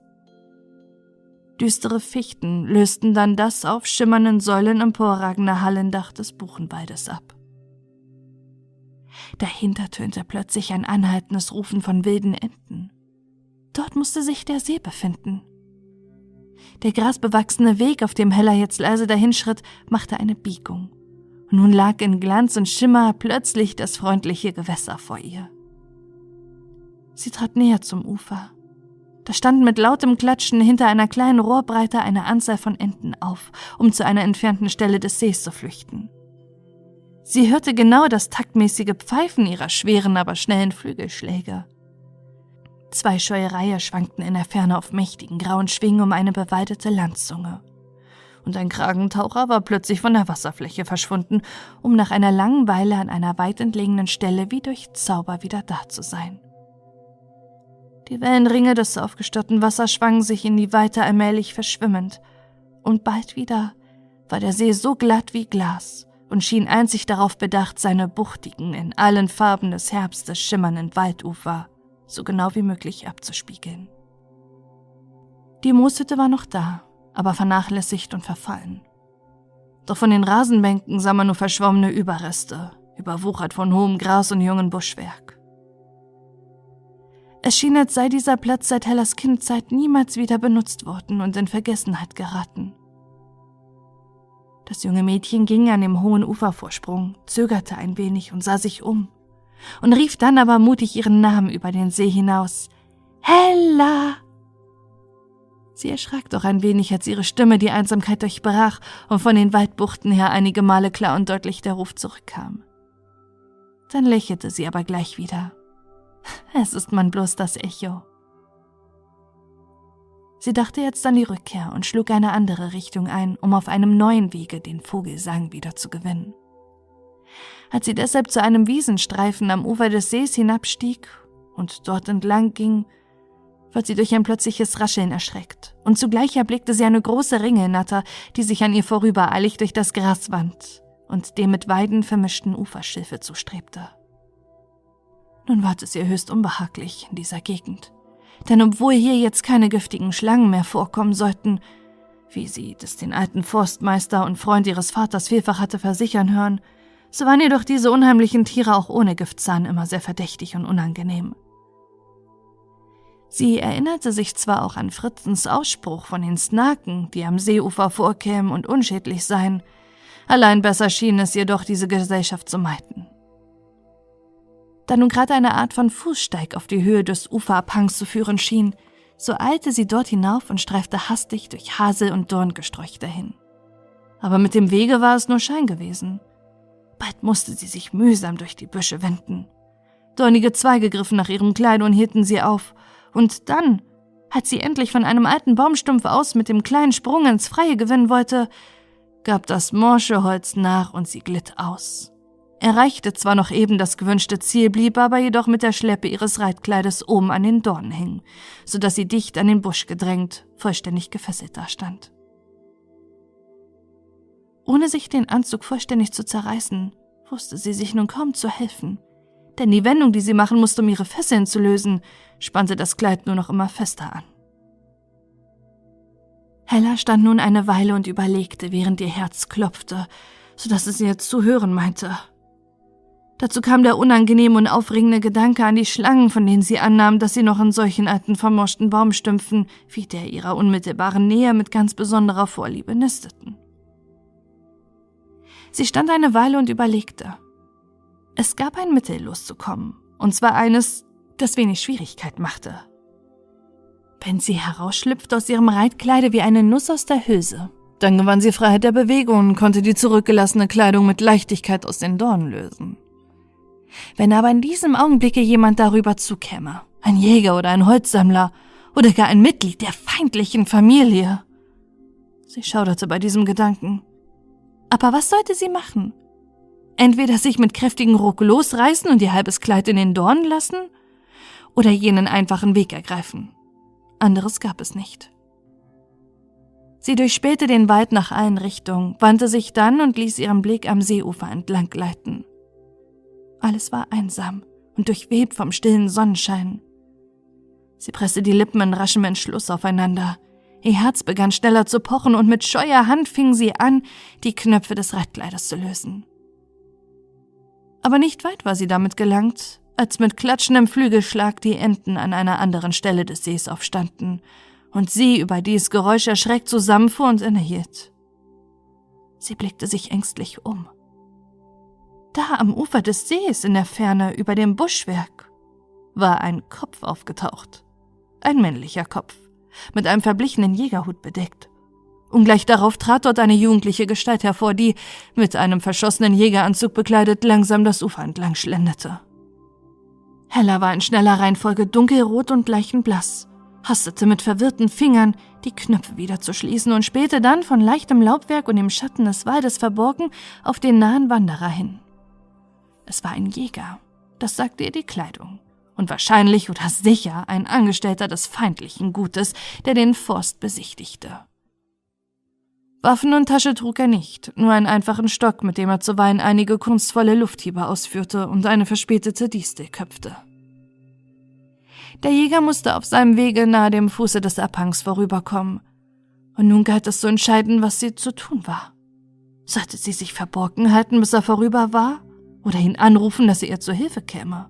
Düstere Fichten lösten dann das auf schimmernden Säulen emporragende Hallendach des Buchenwaldes ab. Dahinter tönte plötzlich ein anhaltendes Rufen von wilden Enten. Dort musste sich der See befinden. Der grasbewachsene Weg, auf dem Hella jetzt leise dahinschritt, machte eine Biegung. Und nun lag in Glanz und Schimmer plötzlich das freundliche Gewässer vor ihr. Sie trat näher zum Ufer. Da standen mit lautem Klatschen hinter einer kleinen Rohrbreite eine Anzahl von Enten auf, um zu einer entfernten Stelle des Sees zu flüchten. Sie hörte genau das taktmäßige Pfeifen ihrer schweren, aber schnellen Flügelschläge. Zwei scheue Reiher schwankten in der Ferne auf mächtigen grauen Schwingen um eine bewaldete Landzunge. Und ein Kragentaucher war plötzlich von der Wasserfläche verschwunden, um nach einer langen Weile an einer weit entlegenen Stelle wie durch Zauber wieder da zu sein. Die Wellenringe des aufgestauten Wassers schwangen sich in die Weite allmählich verschwimmend, und bald wieder war der See so glatt wie Glas und schien einzig darauf bedacht, seine buchtigen, in allen Farben des Herbstes schimmernden Waldufer so genau wie möglich abzuspiegeln. Die Mooshütte war noch da, aber vernachlässigt und verfallen. Doch von den Rasenbänken sah man nur verschwommene Überreste, überwuchert von hohem Gras und jungem Buschwerk. Es schien, als sei dieser Platz seit Hellas Kindzeit niemals wieder benutzt worden und in Vergessenheit geraten. Das junge Mädchen ging an dem hohen Ufervorsprung, zögerte ein wenig und sah sich um und rief dann aber mutig ihren Namen über den See hinaus: »Hella!« Sie erschrak doch ein wenig, als ihre Stimme die Einsamkeit durchbrach und von den Waldbuchten her einige Male klar und deutlich der Ruf zurückkam. Dann lächelte sie aber gleich wieder. Es ist man bloß das Echo. Sie dachte jetzt an die Rückkehr und schlug eine andere Richtung ein, um auf einem neuen Wege den Vogelsang wieder zu gewinnen. Als sie deshalb zu einem Wiesenstreifen am Ufer des Sees hinabstieg und dort entlang ging, wurde sie durch ein plötzliches Rascheln erschreckt, und zugleich erblickte sie eine große Ringelnatter, die sich an ihr vorüber eilig durch das Gras wand und dem mit Weiden vermischten Uferschilfe zustrebte. Nun ward es ihr höchst unbehaglich in dieser Gegend, denn obwohl hier jetzt keine giftigen Schlangen mehr vorkommen sollten, wie sie das den alten Forstmeister und Freund ihres Vaters vielfach hatte versichern hören, so waren ihr doch diese unheimlichen Tiere auch ohne Giftzahn immer sehr verdächtig und unangenehm. Sie erinnerte sich zwar auch an Fritzens Ausspruch von den Snaken, die am Seeufer vorkämen und unschädlich seien, allein besser schien es ihr doch, diese Gesellschaft zu meiden. Da nun gerade eine Art von Fußsteig auf die Höhe des Uferabhangs zu führen schien, so eilte sie dort hinauf und streifte hastig durch Hasel- und Dorngesträuch dahin. Aber mit dem Wege war es nur Schein gewesen. Bald musste sie sich mühsam durch die Büsche winden. Dornige Zweige griffen nach ihrem Kleid und hielten sie auf, und dann, als sie endlich von einem alten Baumstumpf aus mit dem kleinen Sprung ins Freie gewinnen wollte, gab das morsche Holz nach und sie glitt aus. Erreichte zwar noch eben das gewünschte Ziel, blieb aber jedoch mit der Schleppe ihres Reitkleides oben an den Dornen hängen, so dass sie dicht an den Busch gedrängt, vollständig gefesselt dastand. Ohne sich den Anzug vollständig zu zerreißen, wusste sie sich nun kaum zu helfen, denn die Wendung, die sie machen musste, um ihre Fesseln zu lösen, spannte das Kleid nur noch immer fester an. Hella stand nun eine Weile und überlegte, während ihr Herz klopfte, so dass es ihr zu hören meinte. Dazu kam der unangenehme und aufregende Gedanke an die Schlangen, von denen sie annahm, dass sie noch in solchen alten vermorschten Baumstümpfen wie der ihrer unmittelbaren Nähe mit ganz besonderer Vorliebe nisteten. Sie stand eine Weile und überlegte. Es gab ein Mittel, loszukommen, und zwar eines, das wenig Schwierigkeit machte. Wenn sie herausschlüpfte aus ihrem Reitkleide wie eine Nuss aus der Hülse, dann gewann sie Freiheit der Bewegung und konnte die zurückgelassene Kleidung mit Leichtigkeit aus den Dornen lösen. Wenn aber in diesem Augenblicke jemand darüber zukäme, ein Jäger oder ein Holzsammler oder gar ein Mitglied der feindlichen Familie. Sie schauderte bei diesem Gedanken. Aber was sollte sie machen? Entweder sich mit kräftigem Ruck losreißen und ihr halbes Kleid in den Dornen lassen oder jenen einfachen Weg ergreifen. Anderes gab es nicht. Sie durchspähte den Wald nach allen Richtungen, wandte sich dann und ließ ihren Blick am Seeufer entlang gleiten. Alles war einsam und durchwebt vom stillen Sonnenschein. Sie presste die Lippen in raschem Entschluss aufeinander. Ihr Herz begann schneller zu pochen und mit scheuer Hand fing sie an, die Knöpfe des Reitkleides zu lösen. Aber nicht weit war sie damit gelangt, als mit klatschendem Flügelschlag die Enten an einer anderen Stelle des Sees aufstanden und sie über dies Geräusch erschreckt zusammenfuhr und innehielt. Sie blickte sich ängstlich um. Da am Ufer des Sees in der Ferne über dem Buschwerk war ein Kopf aufgetaucht. Ein männlicher Kopf, mit einem verblichenen Jägerhut bedeckt. Und gleich darauf trat dort eine jugendliche Gestalt hervor, die, mit einem verschossenen Jägeranzug bekleidet, langsam das Ufer entlang schlenderte. Hella war in schneller Reihenfolge dunkelrot und leichenblass, hastete mit verwirrten Fingern, die Knöpfe wieder zu schließen und spähte dann, von leichtem Laubwerk und im Schatten des Waldes verborgen, auf den nahen Wanderer hin. Es war ein Jäger, das sagte ihr die Kleidung, und wahrscheinlich oder sicher ein Angestellter des feindlichen Gutes, der den Forst besichtigte. Waffen und Tasche trug er nicht, nur einen einfachen Stock, mit dem er zuweilen einige kunstvolle Lufthiebe ausführte und eine verspätete Distel köpfte. Der Jäger musste auf seinem Wege nahe dem Fuße des Abhangs vorüberkommen, und nun galt es zu entscheiden, was sie zu tun war. Sollte sie sich verborgen halten, bis er vorüber war, oder ihn anrufen, dass er ihr zur Hilfe käme?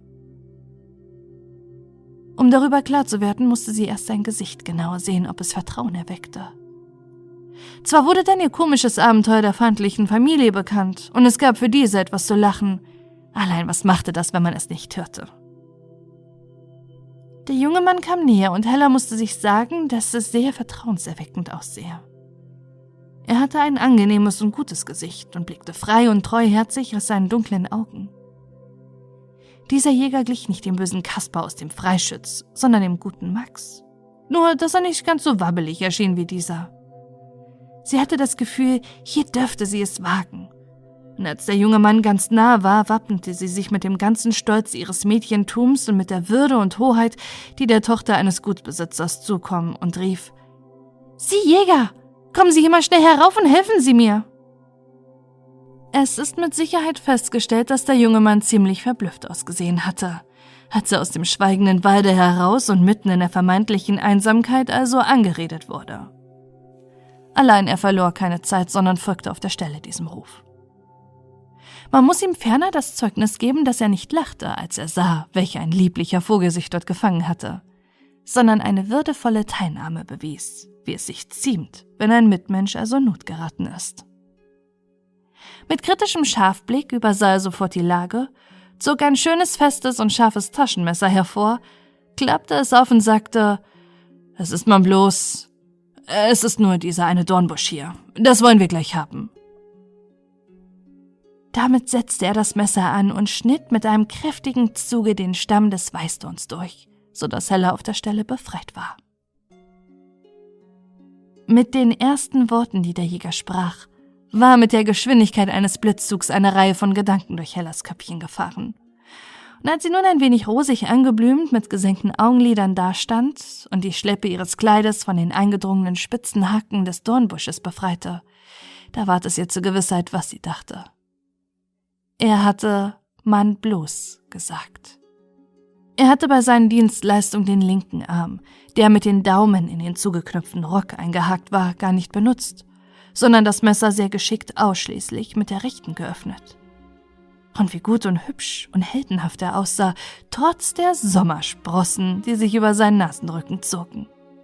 Um darüber klar zu werden, musste sie erst sein Gesicht genauer sehen, ob es Vertrauen erweckte. Zwar wurde dann ihr komisches Abenteuer der feindlichen Familie bekannt, und es gab für diese etwas zu lachen, allein was machte das, wenn man es nicht hörte? Der junge Mann kam näher, und Hella musste sich sagen, dass es sehr vertrauenserweckend aussehe. Er hatte ein angenehmes und gutes Gesicht und blickte frei und treuherzig aus seinen dunklen Augen. Dieser Jäger glich nicht dem bösen Kasper aus dem Freischütz, sondern dem guten Max. Nur, dass er nicht ganz so wabbelig erschien wie dieser. Sie hatte das Gefühl, hier dürfte sie es wagen. Und als der junge Mann ganz nahe war, wappnete sie sich mit dem ganzen Stolz ihres Mädchentums und mit der Würde und Hoheit, die der Tochter eines Gutsbesitzers zukommen, und rief: »Sie Jäger, kommen Sie hier mal schnell herauf und helfen Sie mir!« Es ist mit Sicherheit festgestellt, dass der junge Mann ziemlich verblüfft ausgesehen hatte, als er aus dem schweigenden Walde heraus und mitten in der vermeintlichen Einsamkeit also angeredet wurde. Allein er verlor keine Zeit, sondern folgte auf der Stelle diesem Ruf. Man muss ihm ferner das Zeugnis geben, dass er nicht lachte, als er sah, welch ein lieblicher Vogel sich dort gefangen hatte, sondern eine würdevolle Teilnahme bewies, wie es sich ziemt, wenn ein Mitmensch also notgeraten ist. Mit kritischem Scharfblick übersah er sofort die Lage, zog ein schönes, festes und scharfes Taschenmesser hervor, klappte es auf und sagte: »Es ist man bloß... Es ist nur dieser eine Dornbusch hier. Das wollen wir gleich haben.« Damit setzte er das Messer an und schnitt mit einem kräftigen Zuge den Stamm des Weißdorns durch, so dass Hella auf der Stelle befreit war. Mit den ersten Worten, die der Jäger sprach, war mit der Geschwindigkeit eines Blitzzugs eine Reihe von Gedanken durch Hellas Köpfchen gefahren. Und als sie nun ein wenig rosig angeblümt mit gesenkten Augenlidern dastand und die Schleppe ihres Kleides von den eingedrungenen spitzen Haken des Dornbusches befreite, da ward es ihr zur Gewissheit, was sie dachte. Er hatte »Mann bloß« gesagt. Er hatte bei seinen Dienstleistungen den linken Arm, der mit den Daumen in den zugeknöpften Rock eingehakt war, gar nicht benutzt, sondern das Messer sehr geschickt ausschließlich mit der rechten geöffnet. Und wie gut und hübsch und heldenhaft er aussah, trotz der Sommersprossen, die sich über seinen Nasenrücken zogen.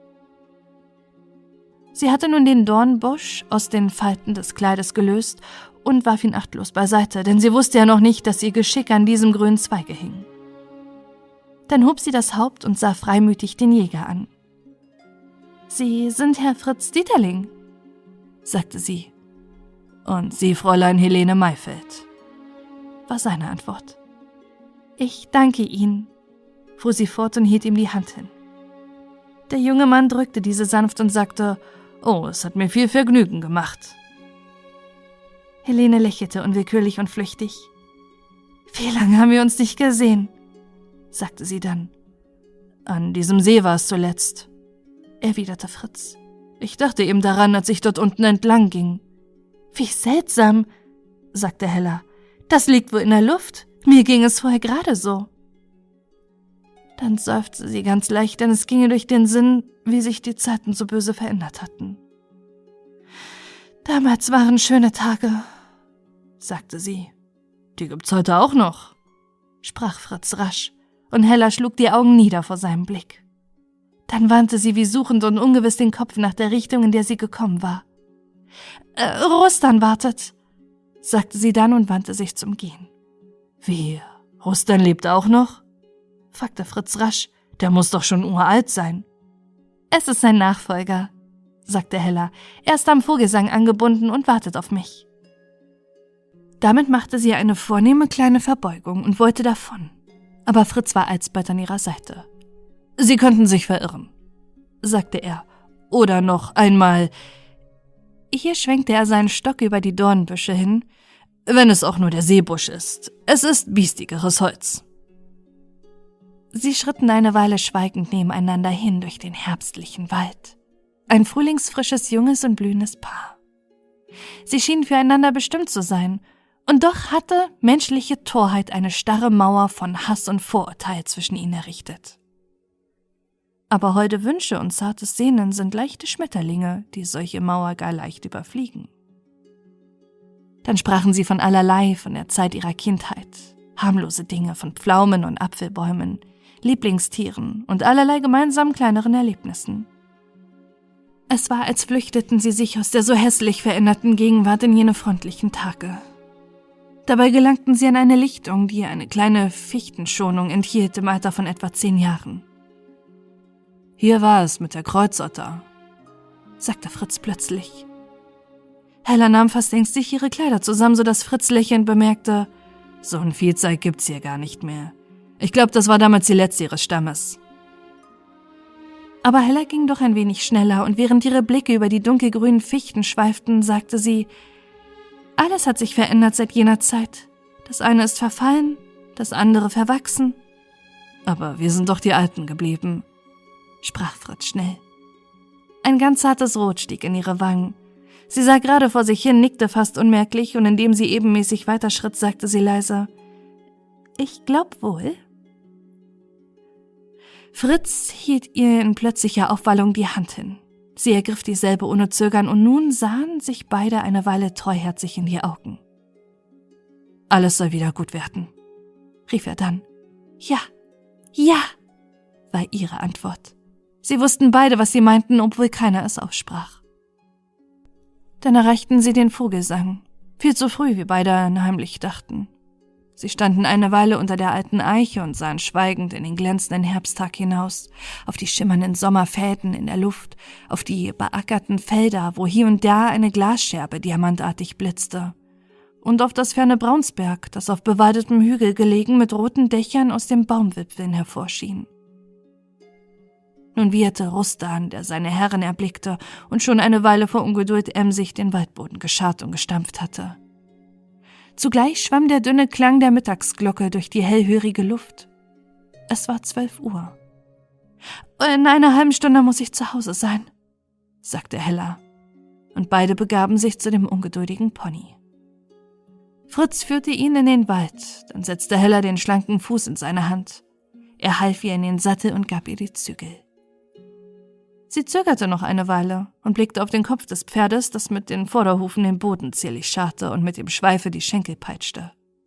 Sie hatte nun den Dornbusch aus den Falten des Kleides gelöst und warf ihn achtlos beiseite, denn sie wusste ja noch nicht, dass ihr Geschick an diesem grünen Zweige hing. Dann hob sie das Haupt und sah freimütig den Jäger an. »Sie sind Herr Fritz Dieterling«, sagte sie. »Und Sie, Fräulein Helene Mayfeld«, war seine Antwort. »Ich danke Ihnen«, fuhr sie fort und hielt ihm die Hand hin. Der junge Mann drückte diese sanft und sagte: »Oh, es hat mir viel Vergnügen gemacht.« Helene lächelte unwillkürlich und flüchtig. »Wie lange haben wir uns nicht gesehen?«, sagte sie dann. »An diesem See war es zuletzt«, erwiderte Fritz. »Ich dachte eben daran, als ich dort unten entlang ging.« »Wie seltsam«, sagte Hella. »Das liegt wohl in der Luft. Mir ging es vorher gerade so.« Dann seufzte sie ganz leicht, denn es ging ihr durch den Sinn, wie sich die Zeiten so böse verändert hatten. »Damals waren schöne Tage«, sagte sie. Die gibt's heute auch noch«, sprach Fritz rasch, und Hella schlug die Augen nieder vor seinem Blick. Dann wandte sie wie suchend und ungewiss den Kopf nach der Richtung, in der sie gekommen war. Äh, »Rustan wartet«, sagte sie dann und wandte sich zum Gehen. »Wie, Rustan lebt auch noch?«, fragte Fritz rasch. »Der muss doch schon uralt sein.« »Es ist sein Nachfolger«, sagte Hella. »Er ist am Vogelsang angebunden und wartet auf mich.« Damit machte sie eine vornehme kleine Verbeugung und wollte davon. Aber Fritz war alsbald an ihrer Seite. »Sie könnten sich verirren«, sagte er. »Oder noch einmal...« Hier schwenkte er seinen Stock über die Dornbüsche hin. »Wenn es auch nur der Seebusch ist. Es ist biestigeres Holz.« Sie schritten eine Weile schweigend nebeneinander hin durch den herbstlichen Wald. Ein frühlingsfrisches, junges und blühendes Paar. Sie schienen füreinander bestimmt zu sein, und doch hatte menschliche Torheit eine starre Mauer von Hass und Vorurteil zwischen ihnen errichtet. Aber holde Wünsche und zartes Sehnen sind leichte Schmetterlinge, die solche Mauer gar leicht überfliegen. Dann sprachen sie von allerlei, von der Zeit ihrer Kindheit, harmlose Dinge, von Pflaumen und Apfelbäumen, Lieblingstieren und allerlei gemeinsamen kleineren Erlebnissen. Es war, als flüchteten sie sich aus der so hässlich veränderten Gegenwart in jene freundlichen Tage. Dabei gelangten sie an eine Lichtung, die eine kleine Fichtenschonung enthielt im Alter von etwa zehn Jahren. »Hier war es mit der Kreuzotter«, sagte Fritz plötzlich. Hella nahm fast ängstlich ihre Kleider zusammen, sodass Fritz lächelnd bemerkte, »So ein Viehzeug gibt's hier gar nicht mehr. Ich glaube, das war damals die letzte ihres Stammes.« Aber Hella ging doch ein wenig schneller, und während ihre Blicke über die dunkelgrünen Fichten schweiften, sagte sie, »Alles hat sich verändert seit jener Zeit. Das eine ist verfallen, das andere verwachsen.« »Aber wir sind doch die Alten geblieben«, sprach Fritz schnell. Ein ganz zartes Rot stieg in ihre Wangen. Sie sah gerade vor sich hin, nickte fast unmerklich, und indem sie ebenmäßig weiterschritt, sagte sie leise, »Ich glaub wohl.« Fritz hielt ihr in plötzlicher Aufwallung die Hand hin. Sie ergriff dieselbe ohne Zögern, und nun sahen sich beide eine Weile treuherzig in die Augen. »Alles soll wieder gut werden«, rief er dann. »Ja, ja«, war ihre Antwort. Sie wussten beide, was sie meinten, obwohl keiner es aussprach. Dann erreichten sie den Vogelsang, viel zu früh, wie beide heimlich dachten. Sie standen eine Weile unter der alten Eiche und sahen schweigend in den glänzenden Herbsttag hinaus, auf die schimmernden Sommerfäden in der Luft, auf die beackerten Felder, wo hier und da eine Glasscherbe diamantartig blitzte, und auf das ferne Braunsberg, das auf bewaldetem Hügel gelegen mit roten Dächern aus den Baumwipfeln hervorschien. Nun wieherte Rustan, der seine Herren erblickte und schon eine Weile vor Ungeduld emsig den Waldboden gescharrt und gestampft hatte. Zugleich schwamm der dünne Klang der Mittagsglocke durch die hellhörige Luft. Es war zwölf Uhr. »In einer halben Stunde muss ich zu Hause sein«, sagte Hella, und beide begaben sich zu dem ungeduldigen Pony. Fritz führte ihn in den Wald, dann setzte Hella den schlanken Fuß in seine Hand. Er half ihr in den Sattel und gab ihr die Zügel. Sie zögerte noch eine Weile und blickte auf den Kopf des Pferdes, das mit den Vorderhufen den Boden zierlich scharrte und mit dem Schweife die Schenkel peitschte.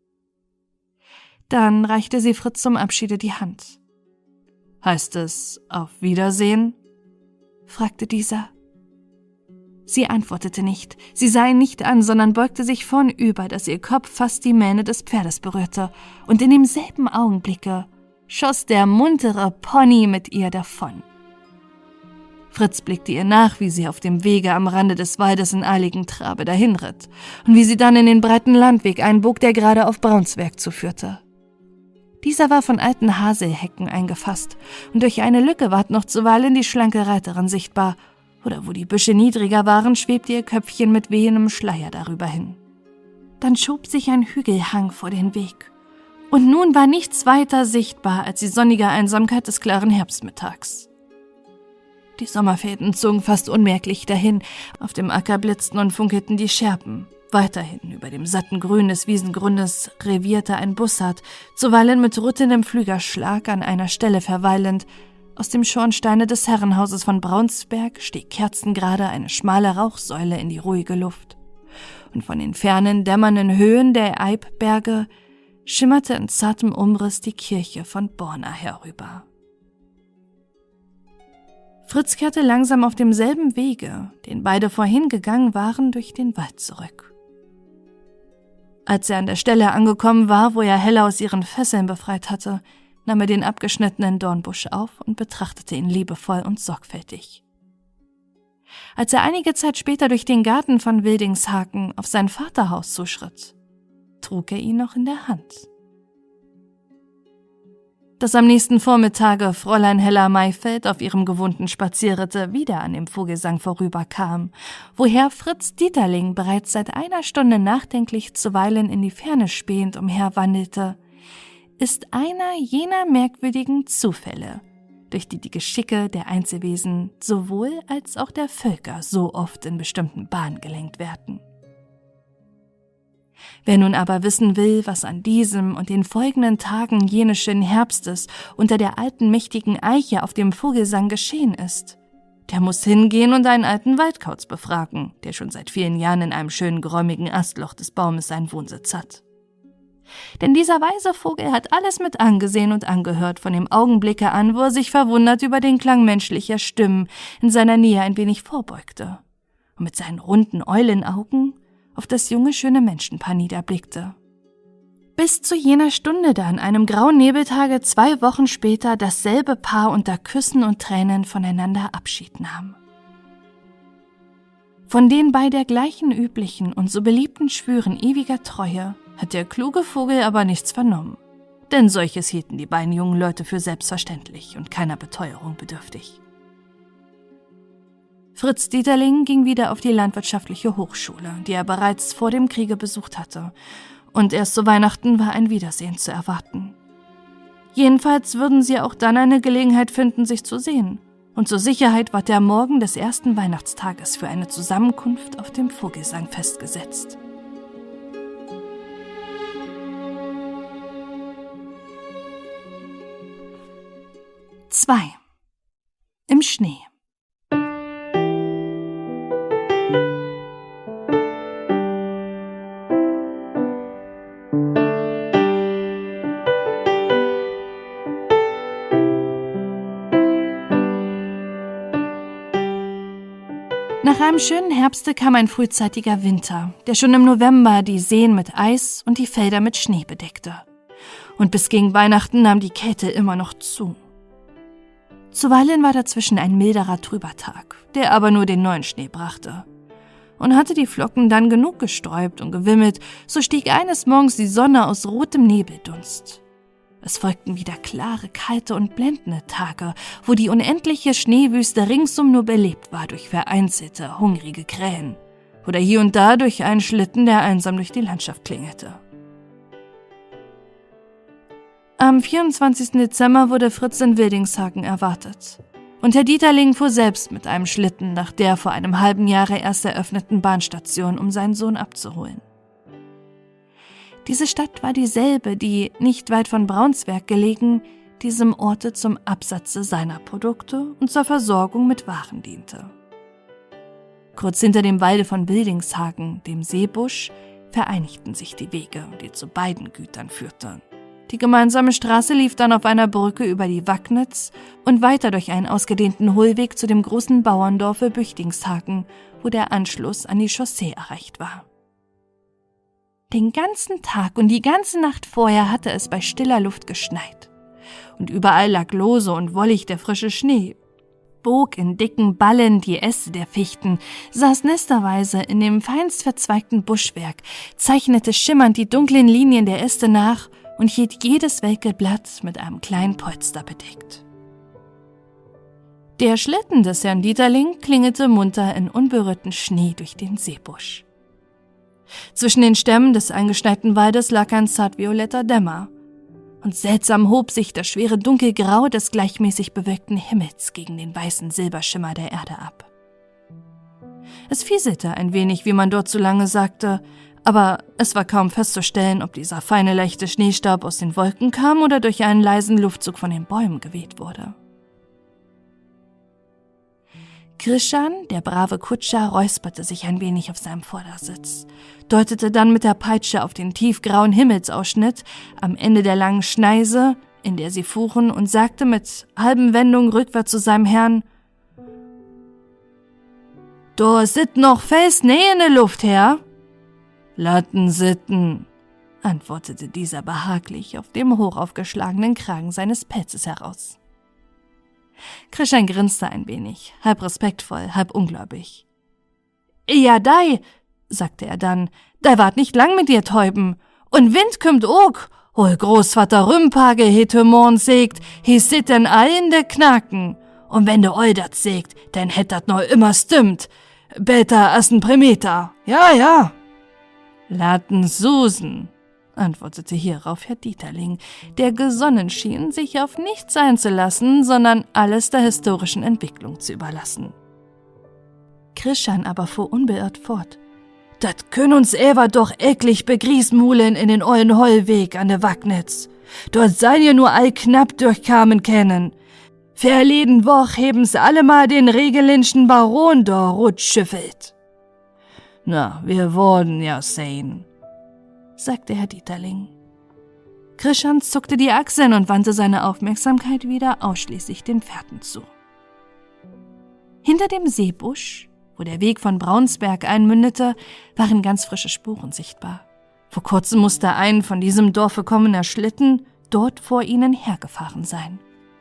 Dann reichte sie Fritz zum Abschiede die Hand. »Heißt es auf Wiedersehen?« fragte dieser. Sie antwortete nicht, sie sah ihn nicht an, sondern beugte sich vornüber, dass ihr Kopf fast die Mähne des Pferdes berührte, und in demselben Augenblicke schoss der muntere Pony mit ihr davon. Fritz blickte ihr nach, wie sie auf dem Wege am Rande des Waldes in eiligem Trabe dahinritt und wie sie dann in den breiten Landweg einbog, der gerade auf Braunsberg zuführte. Dieser war von alten Haselhecken eingefasst, und durch eine Lücke ward noch zuweilen die schlanke Reiterin sichtbar, oder wo die Büsche niedriger waren, schwebte ihr Köpfchen mit wehendem Schleier darüber hin. Dann schob sich ein Hügelhang vor den Weg, und nun war nichts weiter sichtbar als die sonnige Einsamkeit des klaren Herbstmittags. Die Sommerfäden zogen fast unmerklich dahin, auf dem Acker blitzten und funkelten die Scherben. Weiterhin über dem satten Grün des Wiesengrundes revierte ein Bussard, zuweilen mit rüttelndem Flügelschlag an einer Stelle verweilend. Aus dem Schornsteine des Herrenhauses von Braunsberg stieg kerzengerade eine schmale Rauchsäule in die ruhige Luft. und von den fernen, dämmernden Höhen der Eibberge schimmerte in zartem Umriss die Kirche von Borna herüber. Fritz kehrte langsam auf demselben Wege, den beide vorhin gegangen waren, durch den Wald zurück. Als er an der Stelle angekommen war, wo er Hella aus ihren Fesseln befreit hatte, nahm er den abgeschnittenen Dornbusch auf und betrachtete ihn liebevoll und sorgfältig. Als er einige Zeit später durch den Garten von Wildingshagen auf sein Vaterhaus zuschritt, trug er ihn noch in der Hand. Dass am nächsten Vormittage Fräulein Hella Maifeld auf ihrem gewohnten Spazierritte wieder an dem Vogelsang vorüberkam, woher Fritz Dieterling bereits seit einer Stunde nachdenklich zuweilen in die Ferne spähend umherwandelte, ist einer jener merkwürdigen Zufälle, durch die die Geschicke der Einzelwesen sowohl als auch der Völker so oft in bestimmten Bahnen gelenkt werden. Wer nun aber wissen will, was an diesem und den folgenden Tagen jenes schönen Herbstes unter der alten mächtigen Eiche auf dem Vogelsang geschehen ist, der muss hingehen und einen alten Waldkauz befragen, der schon seit vielen Jahren in einem schönen geräumigen Astloch des Baumes seinen Wohnsitz hat. Denn dieser weise Vogel hat alles mit angesehen und angehört von dem Augenblicke an, wo er sich verwundert über den Klang menschlicher Stimmen in seiner Nähe ein wenig vorbeugte und mit seinen runden Eulenaugen auf das junge, schöne Menschenpaar niederblickte. Bis zu jener Stunde, da an einem grauen Nebeltage zwei Wochen später dasselbe Paar unter Küssen und Tränen voneinander Abschied nahm. Von den bei der gleichen üblichen und so beliebten Schwüren ewiger Treue hat der kluge Vogel aber nichts vernommen, denn solches hielten die beiden jungen Leute für selbstverständlich und keiner Beteuerung bedürftig. Fritz Dieterling ging wieder auf die landwirtschaftliche Hochschule, die er bereits vor dem Kriege besucht hatte, und erst zu Weihnachten war ein Wiedersehen zu erwarten. Jedenfalls würden sie auch dann eine Gelegenheit finden, sich zu sehen, und zur Sicherheit war der Morgen des ersten Weihnachtstages für eine Zusammenkunft auf dem Vogelsang festgesetzt. zwei. Im Schnee. Nach einem schönen Herbste kam ein frühzeitiger Winter, der schon im November die Seen mit Eis und die Felder mit Schnee bedeckte. Und bis gegen Weihnachten nahm die Kälte immer noch zu. Zuweilen war dazwischen ein milderer, trüber Tag, der aber nur den neuen Schnee brachte. Und hatte die Flocken dann genug gestäubt und gewimmelt, so stieg eines Morgens die Sonne aus rotem Nebeldunst. Es folgten wieder klare, kalte und blendende Tage, wo die unendliche Schneewüste ringsum nur belebt war durch vereinzelte, hungrige Krähen oder hier und da durch einen Schlitten, der einsam durch die Landschaft klingelte. Am vierundzwanzigsten Dezember wurde Fritz in Wildingshagen erwartet. Und Herr Dieterling fuhr selbst mit einem Schlitten nach der vor einem halben Jahre erst eröffneten Bahnstation, um seinen Sohn abzuholen. Diese Stadt war dieselbe, die, nicht weit von Braunsberg gelegen, diesem Orte zum Absatze seiner Produkte und zur Versorgung mit Waren diente. Kurz hinter dem Walde von Wildingshagen, dem Seebusch, vereinigten sich die Wege, die zu beiden Gütern führten. Die gemeinsame Straße lief dann auf einer Brücke über die Wagnitz und weiter durch einen ausgedehnten Hohlweg zu dem großen Bauerndorfe Büchtingshagen, wo der Anschluss an die Chaussee erreicht war. Den ganzen Tag und die ganze Nacht vorher hatte es bei stiller Luft geschneit. Und überall lag lose und wollig der frische Schnee, bog in dicken Ballen die Äste der Fichten, saß nesterweise in dem feinst verzweigten Buschwerk, zeichnete schimmernd die dunklen Linien der Äste nach und hielt jedes welke Blatt mit einem kleinen Polster bedeckt. Der Schlitten des Herrn Dieterling klingelte munter in unberührten Schnee durch den Seebusch. Zwischen den Stämmen des eingeschneiten Waldes lag ein zartvioletter Dämmer, und seltsam hob sich das schwere Dunkelgrau des gleichmäßig bewölkten Himmels gegen den weißen Silberschimmer der Erde ab. Es fieselte ein wenig, wie man dort so lange sagte, aber es war kaum festzustellen, ob dieser feine, leichte Schneestaub aus den Wolken kam oder durch einen leisen Luftzug von den Bäumen geweht wurde. Krishan, der brave Kutscher, räusperte sich ein wenig auf seinem Vordersitz, deutete dann mit der Peitsche auf den tiefgrauen Himmelsausschnitt am Ende der langen Schneise, in der sie fuhren, und sagte mit halben Wendungen rückwärts zu seinem Herrn: »Da sit noch Felsnähe in der Luft, Herr?« »Latten sitten«, antwortete dieser behaglich auf dem hochaufgeschlagenen Kragen seines Pelzes heraus. Krishan grinste ein wenig, halb respektvoll, halb ungläubig. »Ja, dei«, sagte er dann, »dei wart nicht lang mit dir täuben. Und Wind kümmt ook. Hol Großvater Rümpage hete morn sägt, he sit denn all in der Knaken. Und wenn de all dat sägt, denn hätt dat noch immer stimmt. Besser as n Primeter. Ja, ja.« »Laten susen«, antwortete hierauf Herr Dieterling, der gesonnen schien, sich auf nichts einzulassen, sondern alles der historischen Entwicklung zu überlassen. Krishan aber fuhr unbeirrt fort. »Dat könn uns ewer doch eklig begriesmulen in den ollen Hollweg an der Wagnitz. Dort seien ihr nur all knapp durchkamen kennen. Verleden Woch heben's allemal den regelinschen Baron da rutschüffelt.« »Na, wir wollen ja sehen«, sagte Herr Dieterling. Krishan zuckte die Achseln und wandte seine Aufmerksamkeit wieder ausschließlich den Pferden zu. Hinter dem Seebusch, wo der Weg von Braunsberg einmündete, waren ganz frische Spuren sichtbar. Vor kurzem musste ein von diesem Dorfe kommener Schlitten dort vor ihnen hergefahren sein.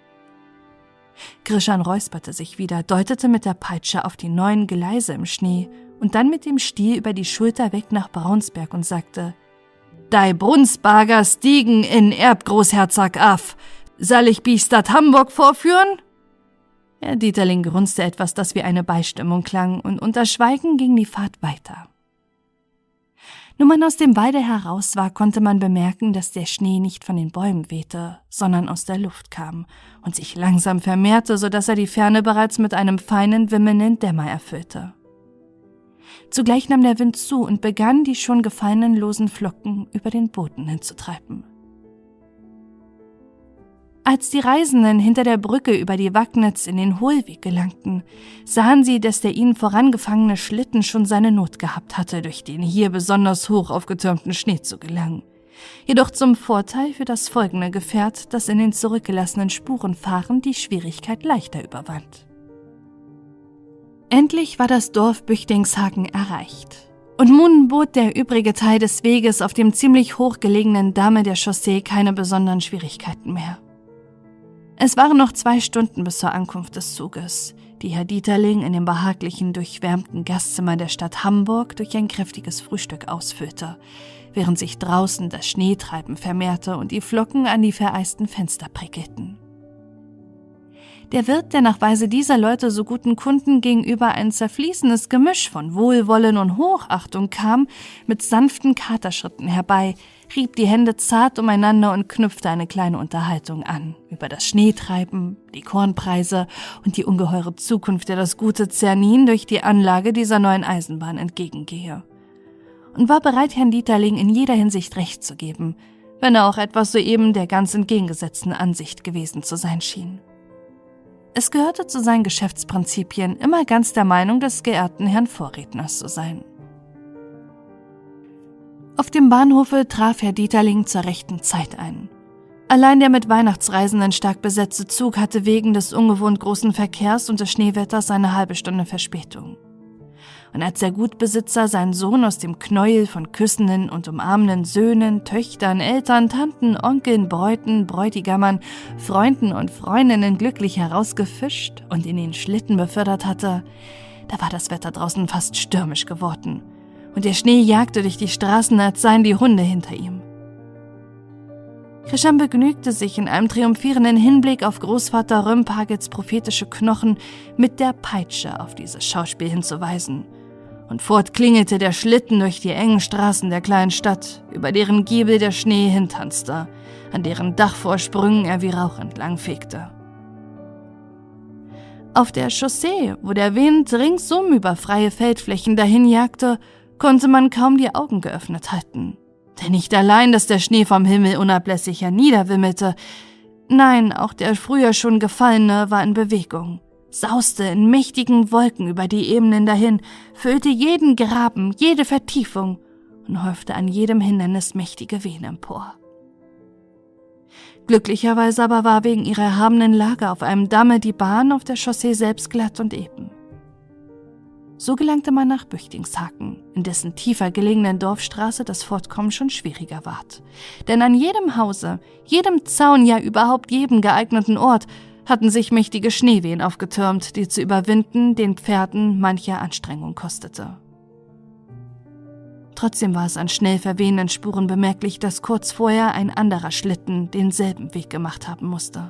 Krishan räusperte sich wieder, deutete mit der Peitsche auf die neuen Gleise im Schnee und dann mit dem Stiel über die Schulter weg nach Braunsberg und sagte: »Dei Brunsbager stiegen in Erbgroßherzog af. Soll ich bi Stadt Hamburg vorführen?« Herr Dieterling grunzte etwas, das wie eine Beistimmung klang, und unter Schweigen ging die Fahrt weiter. Nur man aus dem Walde heraus war, konnte man bemerken, dass der Schnee nicht von den Bäumen wehte, sondern aus der Luft kam und sich langsam vermehrte, so dass er die Ferne bereits mit einem feinen, wimmelnden Dämmer erfüllte. Zugleich nahm der Wind zu und begann, die schon gefallenen losen Flocken über den Boden hinzutreiben. Als die Reisenden hinter der Brücke über die Wagnitz in den Hohlweg gelangten, sahen sie, dass der ihnen vorangefangene Schlitten schon seine Not gehabt hatte, durch den hier besonders hoch aufgetürmten Schnee zu gelangen. Jedoch zum Vorteil für das folgende Gefährt, das in den zurückgelassenen Spuren fahrend die Schwierigkeit leichter überwand. Endlich war das Dorf Büchtingshagen erreicht. Und nun bot der übrige Teil des Weges auf dem ziemlich hochgelegenen Damme der Chaussee keine besonderen Schwierigkeiten mehr. Es waren noch zwei Stunden bis zur Ankunft des Zuges, die Herr Dieterling in dem behaglichen, durchwärmten Gastzimmer der Stadt Hamburg durch ein kräftiges Frühstück ausfüllte, während sich draußen das Schneetreiben vermehrte und die Flocken an die vereisten Fenster prickelten. Der Wirt, der nach Weise dieser Leute so guten Kunden gegenüber ein zerfließendes Gemisch von Wohlwollen und Hochachtung kam, mit sanften Katerschritten herbei, rieb die Hände zart umeinander und knüpfte eine kleine Unterhaltung an über das Schneetreiben, die Kornpreise und die ungeheure Zukunft, der das gute Zernin durch die Anlage dieser neuen Eisenbahn entgegengehe. Und war bereit, Herrn Dieterling in jeder Hinsicht recht zu geben, wenn er auch etwas soeben der ganz entgegengesetzten Ansicht gewesen zu sein schien. Es gehörte zu seinen Geschäftsprinzipien, immer ganz der Meinung des geehrten Herrn Vorredners zu sein. Auf dem Bahnhofe traf Herr Dieterling zur rechten Zeit ein. Allein der mit Weihnachtsreisenden stark besetzte Zug hatte wegen des ungewohnt großen Verkehrs und des Schneewetters eine halbe Stunde Verspätung. Und als der Gutbesitzer seinen Sohn aus dem Knäuel von küssenden und umarmenden Söhnen, Töchtern, Eltern, Tanten, Onkeln, Bräuten, Bräutigamern, Freunden und Freundinnen glücklich herausgefischt und in den Schlitten befördert hatte, da war das Wetter draußen fast stürmisch geworden, und der Schnee jagte durch die Straßen, als seien die Hunde hinter ihm. Krishan begnügte sich in einem triumphierenden Hinblick auf Großvater Römpagels prophetische Knochen mit der Peitsche auf dieses Schauspiel hinzuweisen. Und fort klingelte der Schlitten durch die engen Straßen der kleinen Stadt, über deren Giebel der Schnee hintanzte, an deren Dachvorsprüngen er wie Rauch entlang fegte. Auf der Chaussee, wo der Wind ringsum über freie Feldflächen dahinjagte, konnte man kaum die Augen geöffnet halten. Denn nicht allein, dass der Schnee vom Himmel unablässig herniederwimmelte, nein, auch der früher schon Gefallene war in Bewegung, sauste in mächtigen Wolken über die Ebenen dahin, füllte jeden Graben, jede Vertiefung und häufte an jedem Hindernis mächtige Wehen empor. Glücklicherweise aber war wegen ihrer erhabenen Lage auf einem Damme die Bahn auf der Chaussee selbst glatt und eben. So gelangte man nach Büchtingshaken, in dessen tiefer gelegenen Dorfstraße das Fortkommen schon schwieriger ward. Denn an jedem Hause, jedem Zaun, ja überhaupt jedem geeigneten Ort hatten sich mächtige Schneewehen aufgetürmt, die zu überwinden den Pferden mancher Anstrengung kostete. Trotzdem war es an schnell verwehenden Spuren bemerklich, dass kurz vorher ein anderer Schlitten denselben Weg gemacht haben musste.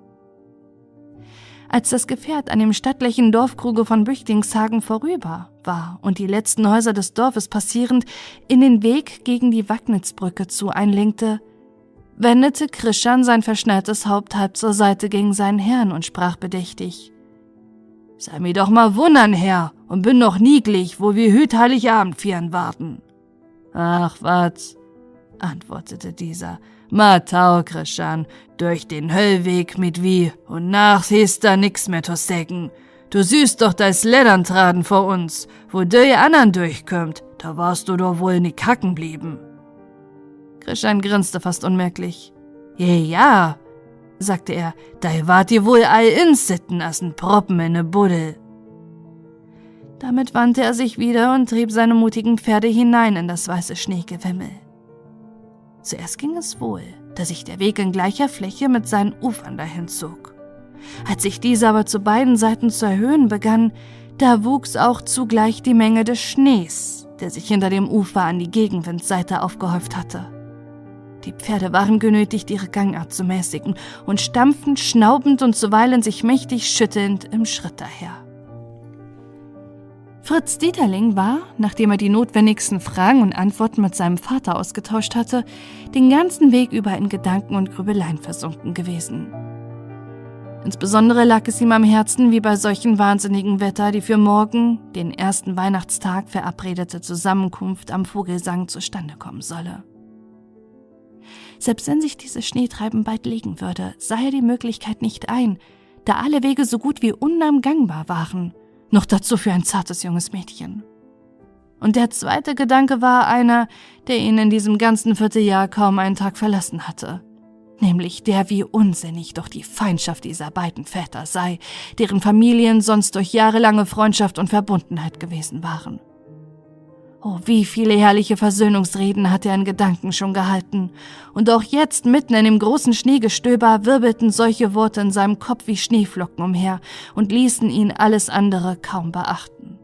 Als das Gefährt an dem stattlichen Dorfkruge von Büchtingshagen vorüber war und die letzten Häuser des Dorfes passierend in den Weg gegen die Wacknitzbrücke zu einlenkte, wendete Krischan sein verschneites Haupt halb zur Seite gegen seinen Herrn und sprach bedächtig: »Sei mir doch mal wundern, Herr, und bin noch niedlich, wo wir hüt Heiligabend vieren warten.« »Ach, wat«, antwortete dieser, »ma tau, Krischan, durch den Höllweg mit wie, und nach ist da nix mehr zu sägen. Du süßt doch deis Leddern traden vor uns, wo de andern durchkömmt, da warst du doch wohl nicht hacken blieben.« Krischan grinste fast unmerklich. »Je, ja«, sagte er, »da wart ihr wohl all ins Sitten as n Proppen in ne Buddel.« Damit wandte er sich wieder und trieb seine mutigen Pferde hinein in das weiße Schneegewimmel. Zuerst ging es wohl, da sich der Weg in gleicher Fläche mit seinen Ufern dahin zog. Als sich diese aber zu beiden Seiten zu erhöhen begann, da wuchs auch zugleich die Menge des Schnees, der sich hinter dem Ufer an die Gegenwindseite aufgehäuft hatte. Die Pferde waren genötigt, ihre Gangart zu mäßigen und stampfend, schnaubend und zuweilen sich mächtig schüttelnd im Schritt daher. Fritz Dieterling war, nachdem er die notwendigsten Fragen und Antworten mit seinem Vater ausgetauscht hatte, den ganzen Weg über in Gedanken und Grübeleien versunken gewesen. Insbesondere lag es ihm am Herzen, wie bei solchen wahnsinnigen Wetter die für morgen, den ersten Weihnachtstag, verabredete Zusammenkunft am Vogelsang zustande kommen solle. Selbst wenn sich dieses Schneetreiben bald legen würde, sah er die Möglichkeit nicht ein, da alle Wege so gut wie unumgangbar waren, noch dazu für ein zartes junges Mädchen. Und der zweite Gedanke war einer, der ihn in diesem ganzen Vierteljahr kaum einen Tag verlassen hatte, nämlich der, wie unsinnig doch die Feindschaft dieser beiden Väter sei, deren Familien sonst durch jahrelange Freundschaft und Verbundenheit gewesen waren. Oh, wie viele herrliche Versöhnungsreden hatte er in Gedanken schon gehalten, und auch jetzt, mitten in dem großen Schneegestöber, wirbelten solche Worte in seinem Kopf wie Schneeflocken umher und ließen ihn alles andere kaum beachten.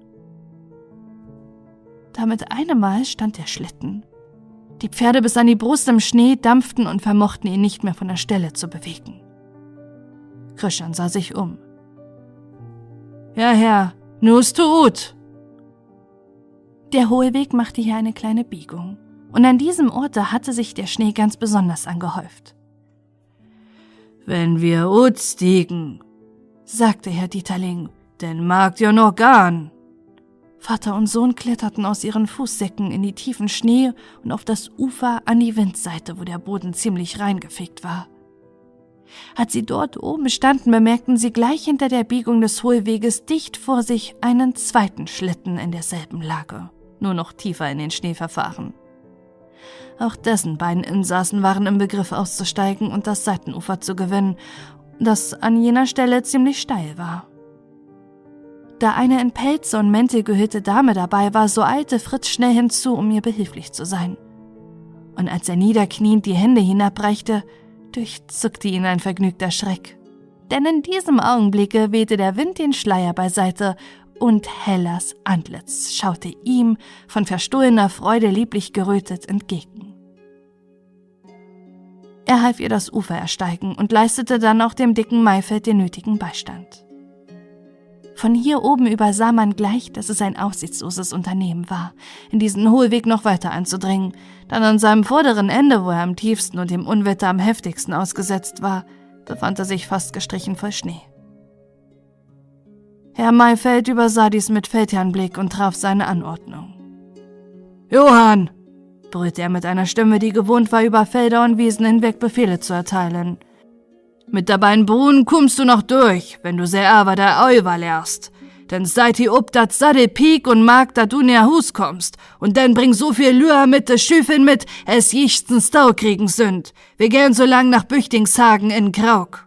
Da mit einem Mal stand der Schlitten. Die Pferde bis an die Brust im Schnee dampften und vermochten ihn nicht mehr von der Stelle zu bewegen. Krischan sah sich um. »Ja, Herr, nus tut!« Der Hohlweg machte hier eine kleine Biegung, und an diesem Orte hatte sich der Schnee ganz besonders angehäuft. »Wenn wir ut stiegen«, sagte Herr Dieterling, »denn magt ihr noch garn.« Vater und Sohn kletterten aus ihren Fußsäcken in die tiefen Schnee und auf das Ufer an die Windseite, wo der Boden ziemlich reingefegt war. Als sie dort oben standen, bemerkten sie gleich hinter der Biegung des Hohlweges dicht vor sich einen zweiten Schlitten in derselben Lage, nur noch tiefer in den Schnee verfahren. Auch dessen beiden Insassen waren im Begriff auszusteigen und das Seitenufer zu gewinnen, das an jener Stelle ziemlich steil war. Da eine in Pelze und Mäntel gehüllte Dame dabei war, so eilte Fritz schnell hinzu, um ihr behilflich zu sein. Und als er niederkniend die Hände hinabreichte, durchzuckte ihn ein vergnügter Schreck. Denn in diesem Augenblicke wehte der Wind den Schleier beiseite und Hellas Antlitz schaute ihm von verstohlener Freude lieblich gerötet entgegen. Er half ihr das Ufer ersteigen und leistete dann auch dem dicken Maifeld den nötigen Beistand. Von hier oben übersah man gleich, dass es ein aussichtsloses Unternehmen war, in diesen Hohlweg noch weiter einzudringen, dann an seinem vorderen Ende, wo er am tiefsten und dem Unwetter am heftigsten ausgesetzt war, befand er sich fast gestrichen voll Schnee. Herr Maifeld übersah dies mit Feldherrnblick und traf seine Anordnung. »Johann«, brüllte er mit einer Stimme, die gewohnt war, über Felder und Wiesen hinweg Befehle zu erteilen. Mit dabei Brun kommst du noch durch, wenn du sehr aber der Euwer lernst. Denn seit die ob dat Sadde Pik und mag, dat du näher Hus kommst. Und dann bring so viel Lühr mit de Schüfin mit, es jichtsten Stau kriegen sünd. Wir gehen so lang nach Büchtingshagen in Krauk.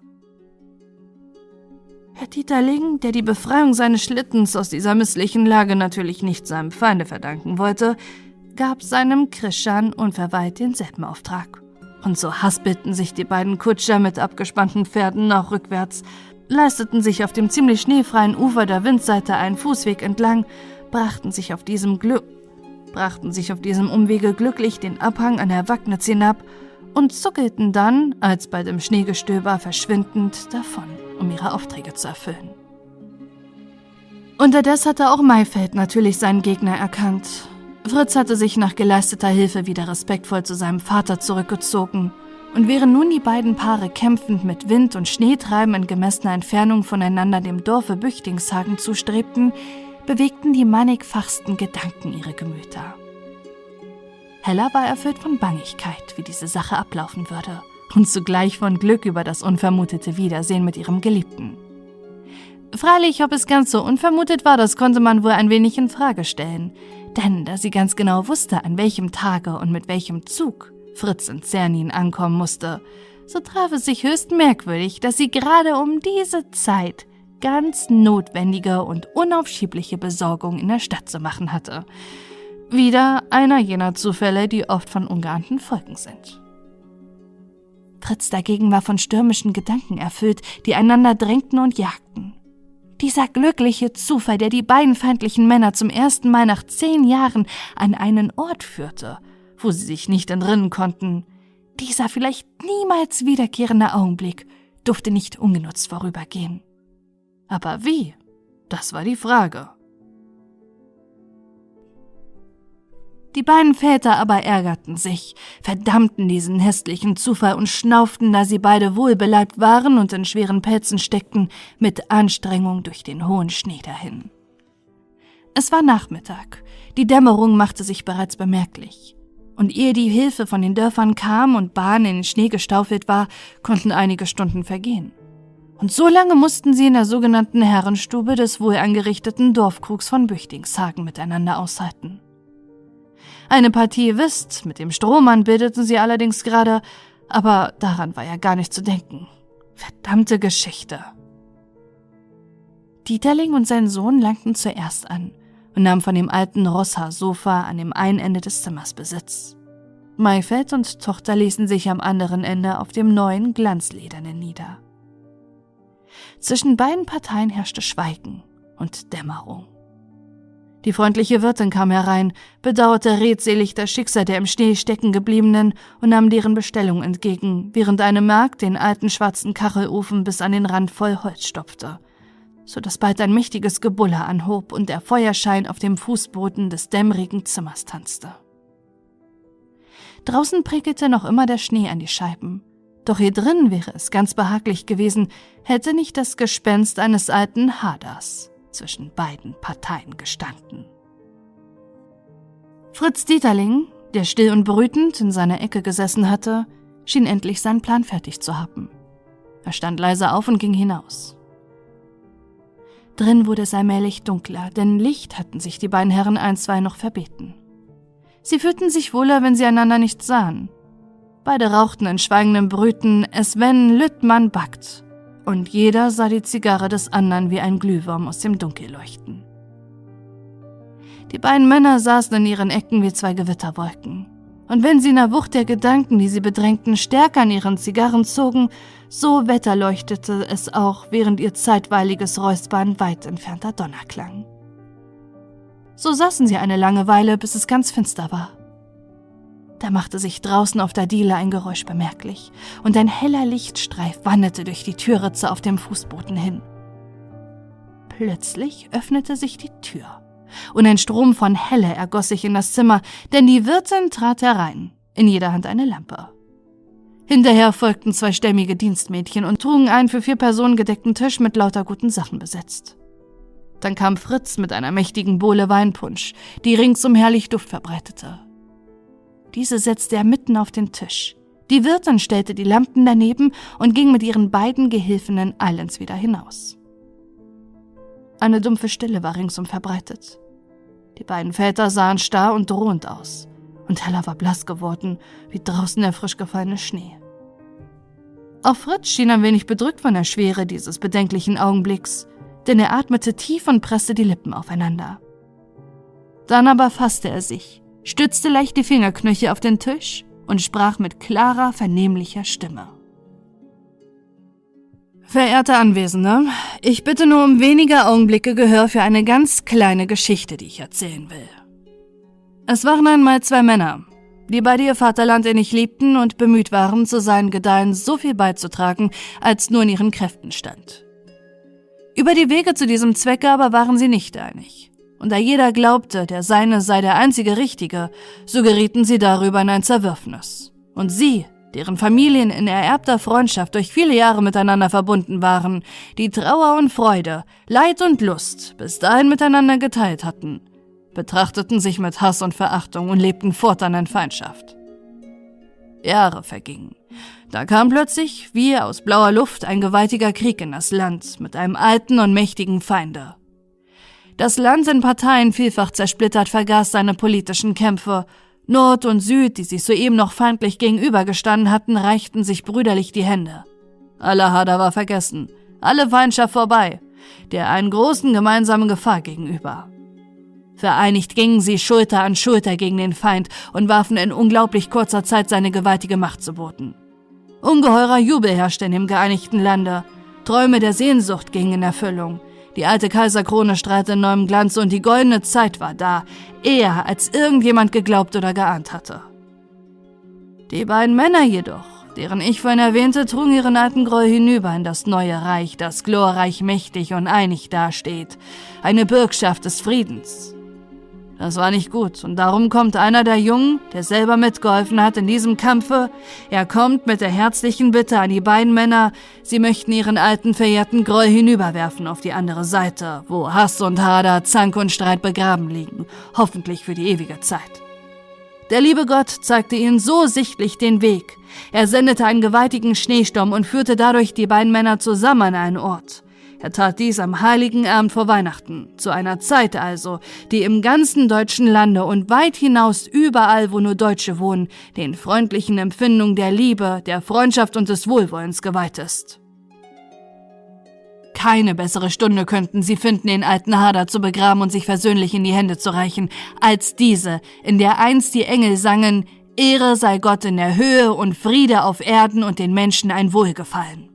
Herr Dieterling, der die Befreiung seines Schlittens aus dieser misslichen Lage natürlich nicht seinem Feinde verdanken wollte, gab seinem Krischan unverweilt denselben Auftrag. Und so haspelten sich die beiden Kutscher mit abgespannten Pferden nach rückwärts, leisteten sich auf dem ziemlich schneefreien Ufer der Windseite einen Fußweg entlang, brachten sich auf diesem Glück, brachten sich auf diesem Umwege glücklich den Abhang an der Wagnitz hinab und zuckelten dann, als bei dem Schneegestöber verschwindend, davon, um ihre Aufträge zu erfüllen. Unterdes hatte auch Maifeld natürlich seinen Gegner erkannt. Fritz hatte sich nach geleisteter Hilfe wieder respektvoll zu seinem Vater zurückgezogen, und während nun die beiden Paare kämpfend mit Wind und Schneetreiben in gemessener Entfernung voneinander dem Dorfe Büchtingshagen zustrebten, bewegten die mannigfachsten Gedanken ihre Gemüter. Hella war erfüllt von Bangigkeit, wie diese Sache ablaufen würde, und zugleich von Glück über das unvermutete Wiedersehen mit ihrem Geliebten. Freilich, ob es ganz so unvermutet war, das konnte man wohl ein wenig in Frage stellen, denn da sie ganz genau wusste, an welchem Tage und mit welchem Zug Fritz in Zernin ankommen musste, so traf es sich höchst merkwürdig, dass sie gerade um diese Zeit ganz notwendige und unaufschiebliche Besorgung in der Stadt zu machen hatte. Wieder einer jener Zufälle, die oft von ungeahnten Folgen sind. Fritz dagegen war von stürmischen Gedanken erfüllt, die einander drängten und jagten. Dieser glückliche Zufall, der die beiden feindlichen Männer zum ersten Mal nach zehn Jahren an einen Ort führte, wo sie sich nicht entrinnen konnten, dieser vielleicht niemals wiederkehrende Augenblick durfte nicht ungenutzt vorübergehen. Aber wie? Das war die Frage. Die beiden Väter aber ärgerten sich, verdammten diesen hässlichen Zufall und schnauften, da sie beide wohlbeleibt waren und in schweren Pelzen steckten, mit Anstrengung durch den hohen Schnee dahin. Es war Nachmittag, die Dämmerung machte sich bereits bemerklich. Und ehe die Hilfe von den Dörfern kam und Bahn in den Schnee gestaufelt war, konnten einige Stunden vergehen. Und so lange mussten sie in der sogenannten Herrenstube des wohl angerichteten Dorfkrugs von Büchtingshagen miteinander aushalten. Eine Partie Whist mit dem Strohmann bildeten sie allerdings gerade, aber daran war ja gar nicht zu denken. Verdammte Geschichte. Dieterling und sein Sohn langten zuerst an und nahmen von dem alten Rosshaar-Sofa an dem einen Ende des Zimmers Besitz. Maifeld und Tochter ließen sich am anderen Ende auf dem neuen Glanzledernen nieder. Zwischen beiden Parteien herrschte Schweigen und Dämmerung. Die freundliche Wirtin kam herein, bedauerte redselig das Schicksal der im Schnee stecken gebliebenen und nahm deren Bestellung entgegen, während eine Magd den alten schwarzen Kachelofen bis an den Rand voll Holz stopfte, so dass bald ein mächtiges Gebuller anhob und der Feuerschein auf dem Fußboden des dämmerigen Zimmers tanzte. Draußen prickelte noch immer der Schnee an die Scheiben, doch hier drin wäre es ganz behaglich gewesen, hätte nicht das Gespenst eines alten Haders zwischen beiden Parteien gestanden. Fritz Dieterling, der still und brütend in seiner Ecke gesessen hatte, schien endlich seinen Plan fertig zu haben. Er stand leise auf und ging hinaus. Drin wurde es allmählich dunkler, denn Licht hatten sich die beiden Herren einstweilen noch verbeten. Sie fühlten sich wohler, wenn sie einander nicht sahen. Beide rauchten in schweigendem Brüten, es wenn Lüttmann backt, und jeder sah die Zigarre des anderen wie ein Glühwurm aus dem Dunkel leuchten. Die beiden Männer saßen in ihren Ecken wie zwei Gewitterwolken, und wenn sie in der Wucht der Gedanken, die sie bedrängten, stärker an ihren Zigarren zogen, so wetterleuchtete es auch, während ihr zeitweiliges Räuspern weit entfernter Donner klang. So saßen sie eine lange Weile, bis es ganz finster war. Da machte sich draußen auf der Diele ein Geräusch bemerklich, und ein heller Lichtstreif wanderte durch die Türritze auf dem Fußboden hin. Plötzlich öffnete sich die Tür, und ein Strom von Helle ergoss sich in das Zimmer, denn die Wirtin trat herein, in jeder Hand eine Lampe. Hinterher folgten zwei stämmige Dienstmädchen und trugen einen für vier Personen gedeckten Tisch mit lauter guten Sachen besetzt. Dann kam Fritz mit einer mächtigen Bowle Weinpunsch, die ringsum herrlich Duft verbreitete. Diese setzte er mitten auf den Tisch, Die Wirtin stellte die Lampen daneben und ging mit ihren beiden Gehilfinnen eilends wieder hinaus. Eine dumpfe Stille war ringsum verbreitet. Die beiden Väter sahen starr und drohend aus, und Hella war blass geworden, wie draußen der frisch gefallene Schnee. Auch Fritz schien ein wenig bedrückt von der Schwere dieses bedenklichen Augenblicks, denn er atmete tief und presste die Lippen aufeinander. Dann aber fasste er sich, stützte leicht die Fingerknöchel auf den Tisch und sprach mit klarer, vernehmlicher Stimme. »Verehrte Anwesende, ich bitte nur um wenige Augenblicke Gehör für eine ganz kleine Geschichte, die ich erzählen will. Es waren einmal zwei Männer, die beide ihr Vaterland innig liebten und bemüht waren, zu seinen Gedeihen so viel beizutragen, als nur in ihren Kräften stand. Über die Wege zu diesem Zwecke aber waren sie nicht einig. Und da jeder glaubte, der seine sei der einzige Richtige, so gerieten sie darüber in ein Zerwürfnis. Und sie, deren Familien in ererbter Freundschaft durch viele Jahre miteinander verbunden waren, die Trauer und Freude, Leid und Lust bis dahin miteinander geteilt hatten, betrachteten sich mit Hass und Verachtung und lebten fortan in Feindschaft. Jahre vergingen. Da kam plötzlich, wie aus blauer Luft, ein gewaltiger Krieg in das Land mit einem alten und mächtigen Feinde. Das Land in Parteien vielfach zersplittert vergaß seine politischen Kämpfe. Nord und Süd, die sich soeben noch feindlich gegenübergestanden hatten, reichten sich brüderlich die Hände. Aller Hader war vergessen, alle Feindschaft vorbei, der einen großen gemeinsamen Gefahr gegenüber. Vereinigt gingen sie Schulter an Schulter gegen den Feind und warfen in unglaublich kurzer Zeit seine gewaltige Macht zu Boden. Ungeheurer Jubel herrschte in dem geeinigten Lande. Träume der Sehnsucht gingen in Erfüllung. Die alte Kaiserkrone strahlte in neuem Glanz und die goldene Zeit war da, eher als irgendjemand geglaubt oder geahnt hatte. Die beiden Männer jedoch, deren ich vorhin erwähnte, trugen ihren alten Groll hinüber in das neue Reich, das glorreich mächtig und einig dasteht, eine Bürgschaft des Friedens. Das war nicht gut, und darum kommt einer der Jungen, der selber mitgeholfen hat in diesem Kampfe, er kommt mit der herzlichen Bitte an die beiden Männer, sie möchten ihren alten, verehrten Groll hinüberwerfen auf die andere Seite, wo Hass und Hader, Zank und Streit begraben liegen, hoffentlich für die ewige Zeit. Der liebe Gott zeigte ihnen so sichtlich den Weg. Er sendete einen gewaltigen Schneesturm und führte dadurch die beiden Männer zusammen an einen Ort. Er tat dies am heiligen Abend vor Weihnachten, zu einer Zeit also, die im ganzen deutschen Lande und weit hinaus überall, wo nur Deutsche wohnen, den freundlichen Empfindungen der Liebe, der Freundschaft und des Wohlwollens geweiht ist. Keine bessere Stunde könnten sie finden, den alten Hader zu begraben und sich versöhnlich in die Hände zu reichen, als diese, in der einst die Engel sangen, Ehre sei Gott in der Höhe und Friede auf Erden und den Menschen ein Wohlgefallen.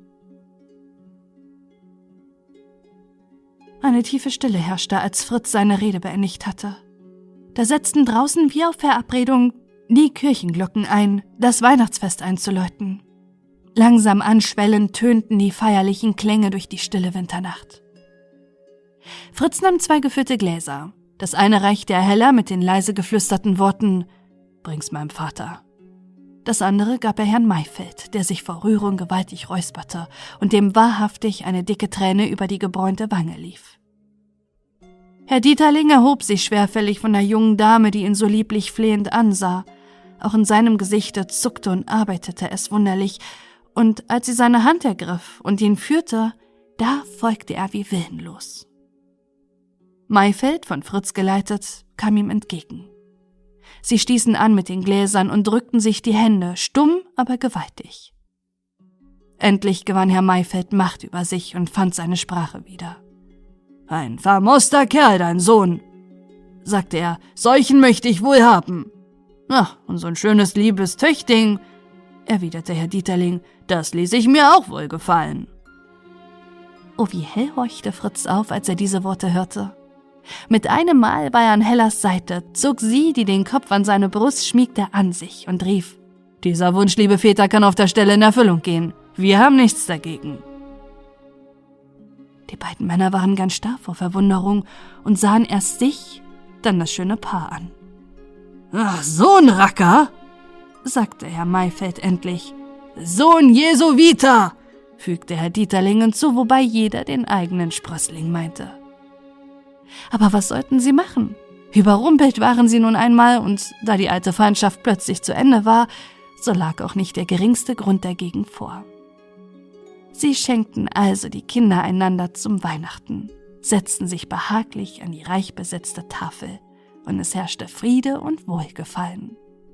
Eine tiefe Stille herrschte, als Fritz seine Rede beendigt hatte. Da setzten draußen wie auf Verabredung die Kirchenglocken ein, das Weihnachtsfest einzuläuten. Langsam anschwellend tönten die feierlichen Klänge durch die stille Winternacht. Fritz nahm zwei gefüllte Gläser. Das eine reichte er Hella mit den leise geflüsterten Worten, »Bring's meinem Vater.« Das andere gab er Herrn Mayfeld, der sich vor Rührung gewaltig räusperte und dem wahrhaftig eine dicke Träne über die gebräunte Wange lief. Herr Dieterling erhob sich schwerfällig von der jungen Dame, die ihn so lieblich flehend ansah. Auch in seinem Gesichte zuckte und arbeitete es wunderlich, und als sie seine Hand ergriff und ihn führte, da folgte er wie willenlos. Mayfeld, von Fritz geleitet, kam ihm entgegen. Sie stießen an mit den Gläsern und drückten sich die Hände, stumm, aber gewaltig. Endlich gewann Herr Mayfeld Macht über sich und fand seine Sprache wieder. »Ein vermoster Kerl, dein Sohn«, sagte er, »solchen möchte ich wohl haben.« »Ach, und so ein schönes, liebes Töchting«, erwiderte Herr Dieterling, »das ließ ich mir auch wohl gefallen.« Oh, wie hell horchte Fritz auf, als er diese Worte hörte. Mit einem Mal war er an Hellas Seite, zog sie, die den Kopf an seine Brust schmiegte, an sich und rief, »Dieser Wunsch, liebe Väter, kann auf der Stelle in Erfüllung gehen. Wir haben nichts dagegen.« Die beiden Männer waren ganz starr vor Verwunderung und sahen erst sich, dann das schöne Paar an. »Ach, so ein Racker«, sagte Herr Mayfeld endlich. »Sohn Jesuiter«, fügte Herr Dieterling hinzu, wobei jeder den eigenen Sprössling meinte. Aber was sollten sie machen? Überrumpelt waren sie nun einmal, und da die alte Feindschaft plötzlich zu Ende war, so lag auch nicht der geringste Grund dagegen vor. Sie schenkten also die Kinder einander zum Weihnachten, setzten sich behaglich an die reich besetzte Tafel, und es herrschte Friede und Wohlgefallen.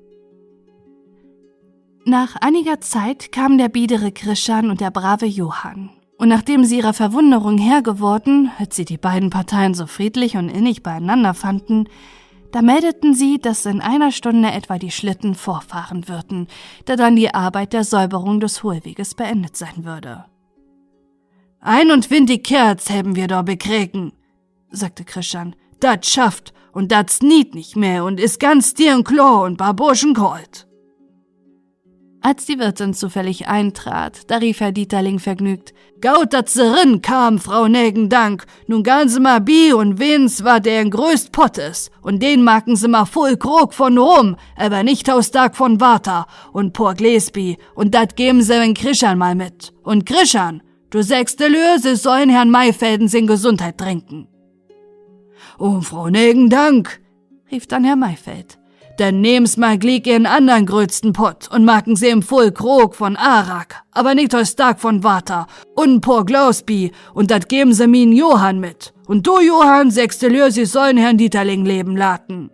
Nach einiger Zeit kamen der biedere Krishan und der brave Johann, und nachdem sie ihrer Verwunderung Herr geworden, als sie die beiden Parteien so friedlich und innig beieinander fanden, da meldeten sie, dass in einer Stunde etwa die Schlitten vorfahren würden, da dann die Arbeit der Säuberung des Hohlweges beendet sein würde. »Ein und windig Kerz haben wir da bekriegen«, sagte Krishan. »Dat schafft und dat sniet nicht mehr und ist ganz dir und klar und bar Burschen kalt.« Als die Wirtin zufällig eintrat, da rief Herr Dieterling vergnügt: »Gaut dat se rin kam, Frau Negendank, nun gan se ma bi und wens war der größt Pott is, und den maken se ma voll Krog von rum, aber nicht aus Tag von Water und por Gläsbi, und dat geben se den Krishan mal mit. Und Krishan, du sechste Löse sollen Herrn Maifelden sin Gesundheit trinken.« »Oh, Frau Negendank«, rief dann Herr Maifeld, »dann nehm's mal glieg ihren andern größten Pott und maken sie im voll Krog von Arak, aber nicht aus Tag von Water und por Glausbi, und dat geben sie min Johann mit. Und du, Johann, sechste Löse sollen Herrn Dieterling leben laten.«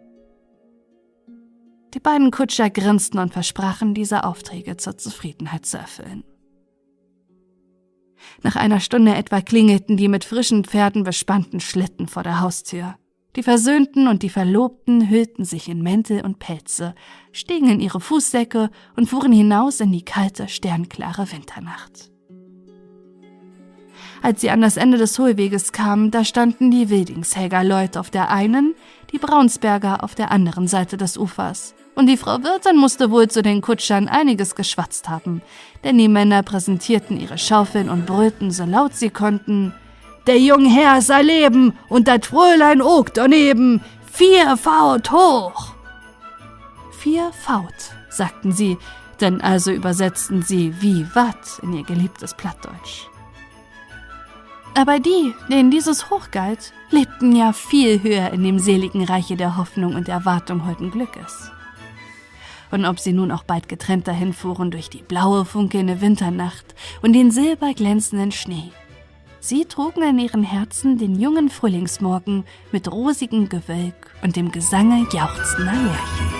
Die beiden Kutscher grinsten und versprachen, diese Aufträge zur Zufriedenheit zu erfüllen. Nach einer Stunde etwa klingelten die mit frischen Pferden bespannten Schlitten vor der Haustür. Die Versöhnten und die Verlobten hüllten sich in Mäntel und Pelze, stiegen in ihre Fußsäcke und fuhren hinaus in die kalte, sternklare Winternacht. Als sie an das Ende des Hohlweges kamen, da standen die Wildingshäger Leut auf der einen, die Braunsberger auf der anderen Seite des Ufers. Und die Frau Wirtin musste wohl zu den Kutschern einiges geschwatzt haben, denn die Männer präsentierten ihre Schaufeln und brüllten so laut sie konnten: »Der junge Herr sei leben und dat Fröhlein ook daneben, vier Faut hoch!« Vier Faut, sagten sie, denn also übersetzten sie wie wat in ihr geliebtes Plattdeutsch. Aber die, denen dieses Hoch galt, lebten ja viel höher in dem seligen Reiche der Hoffnung und Erwartung heutigen Glückes. Und ob sie nun auch bald getrennt dahin fuhren durch die blaue, funkelnde Winternacht und den silberglänzenden Schnee, sie trugen in ihren Herzen den jungen Frühlingsmorgen mit rosigem Gewölk und dem Gesange jauchzender Lerchen.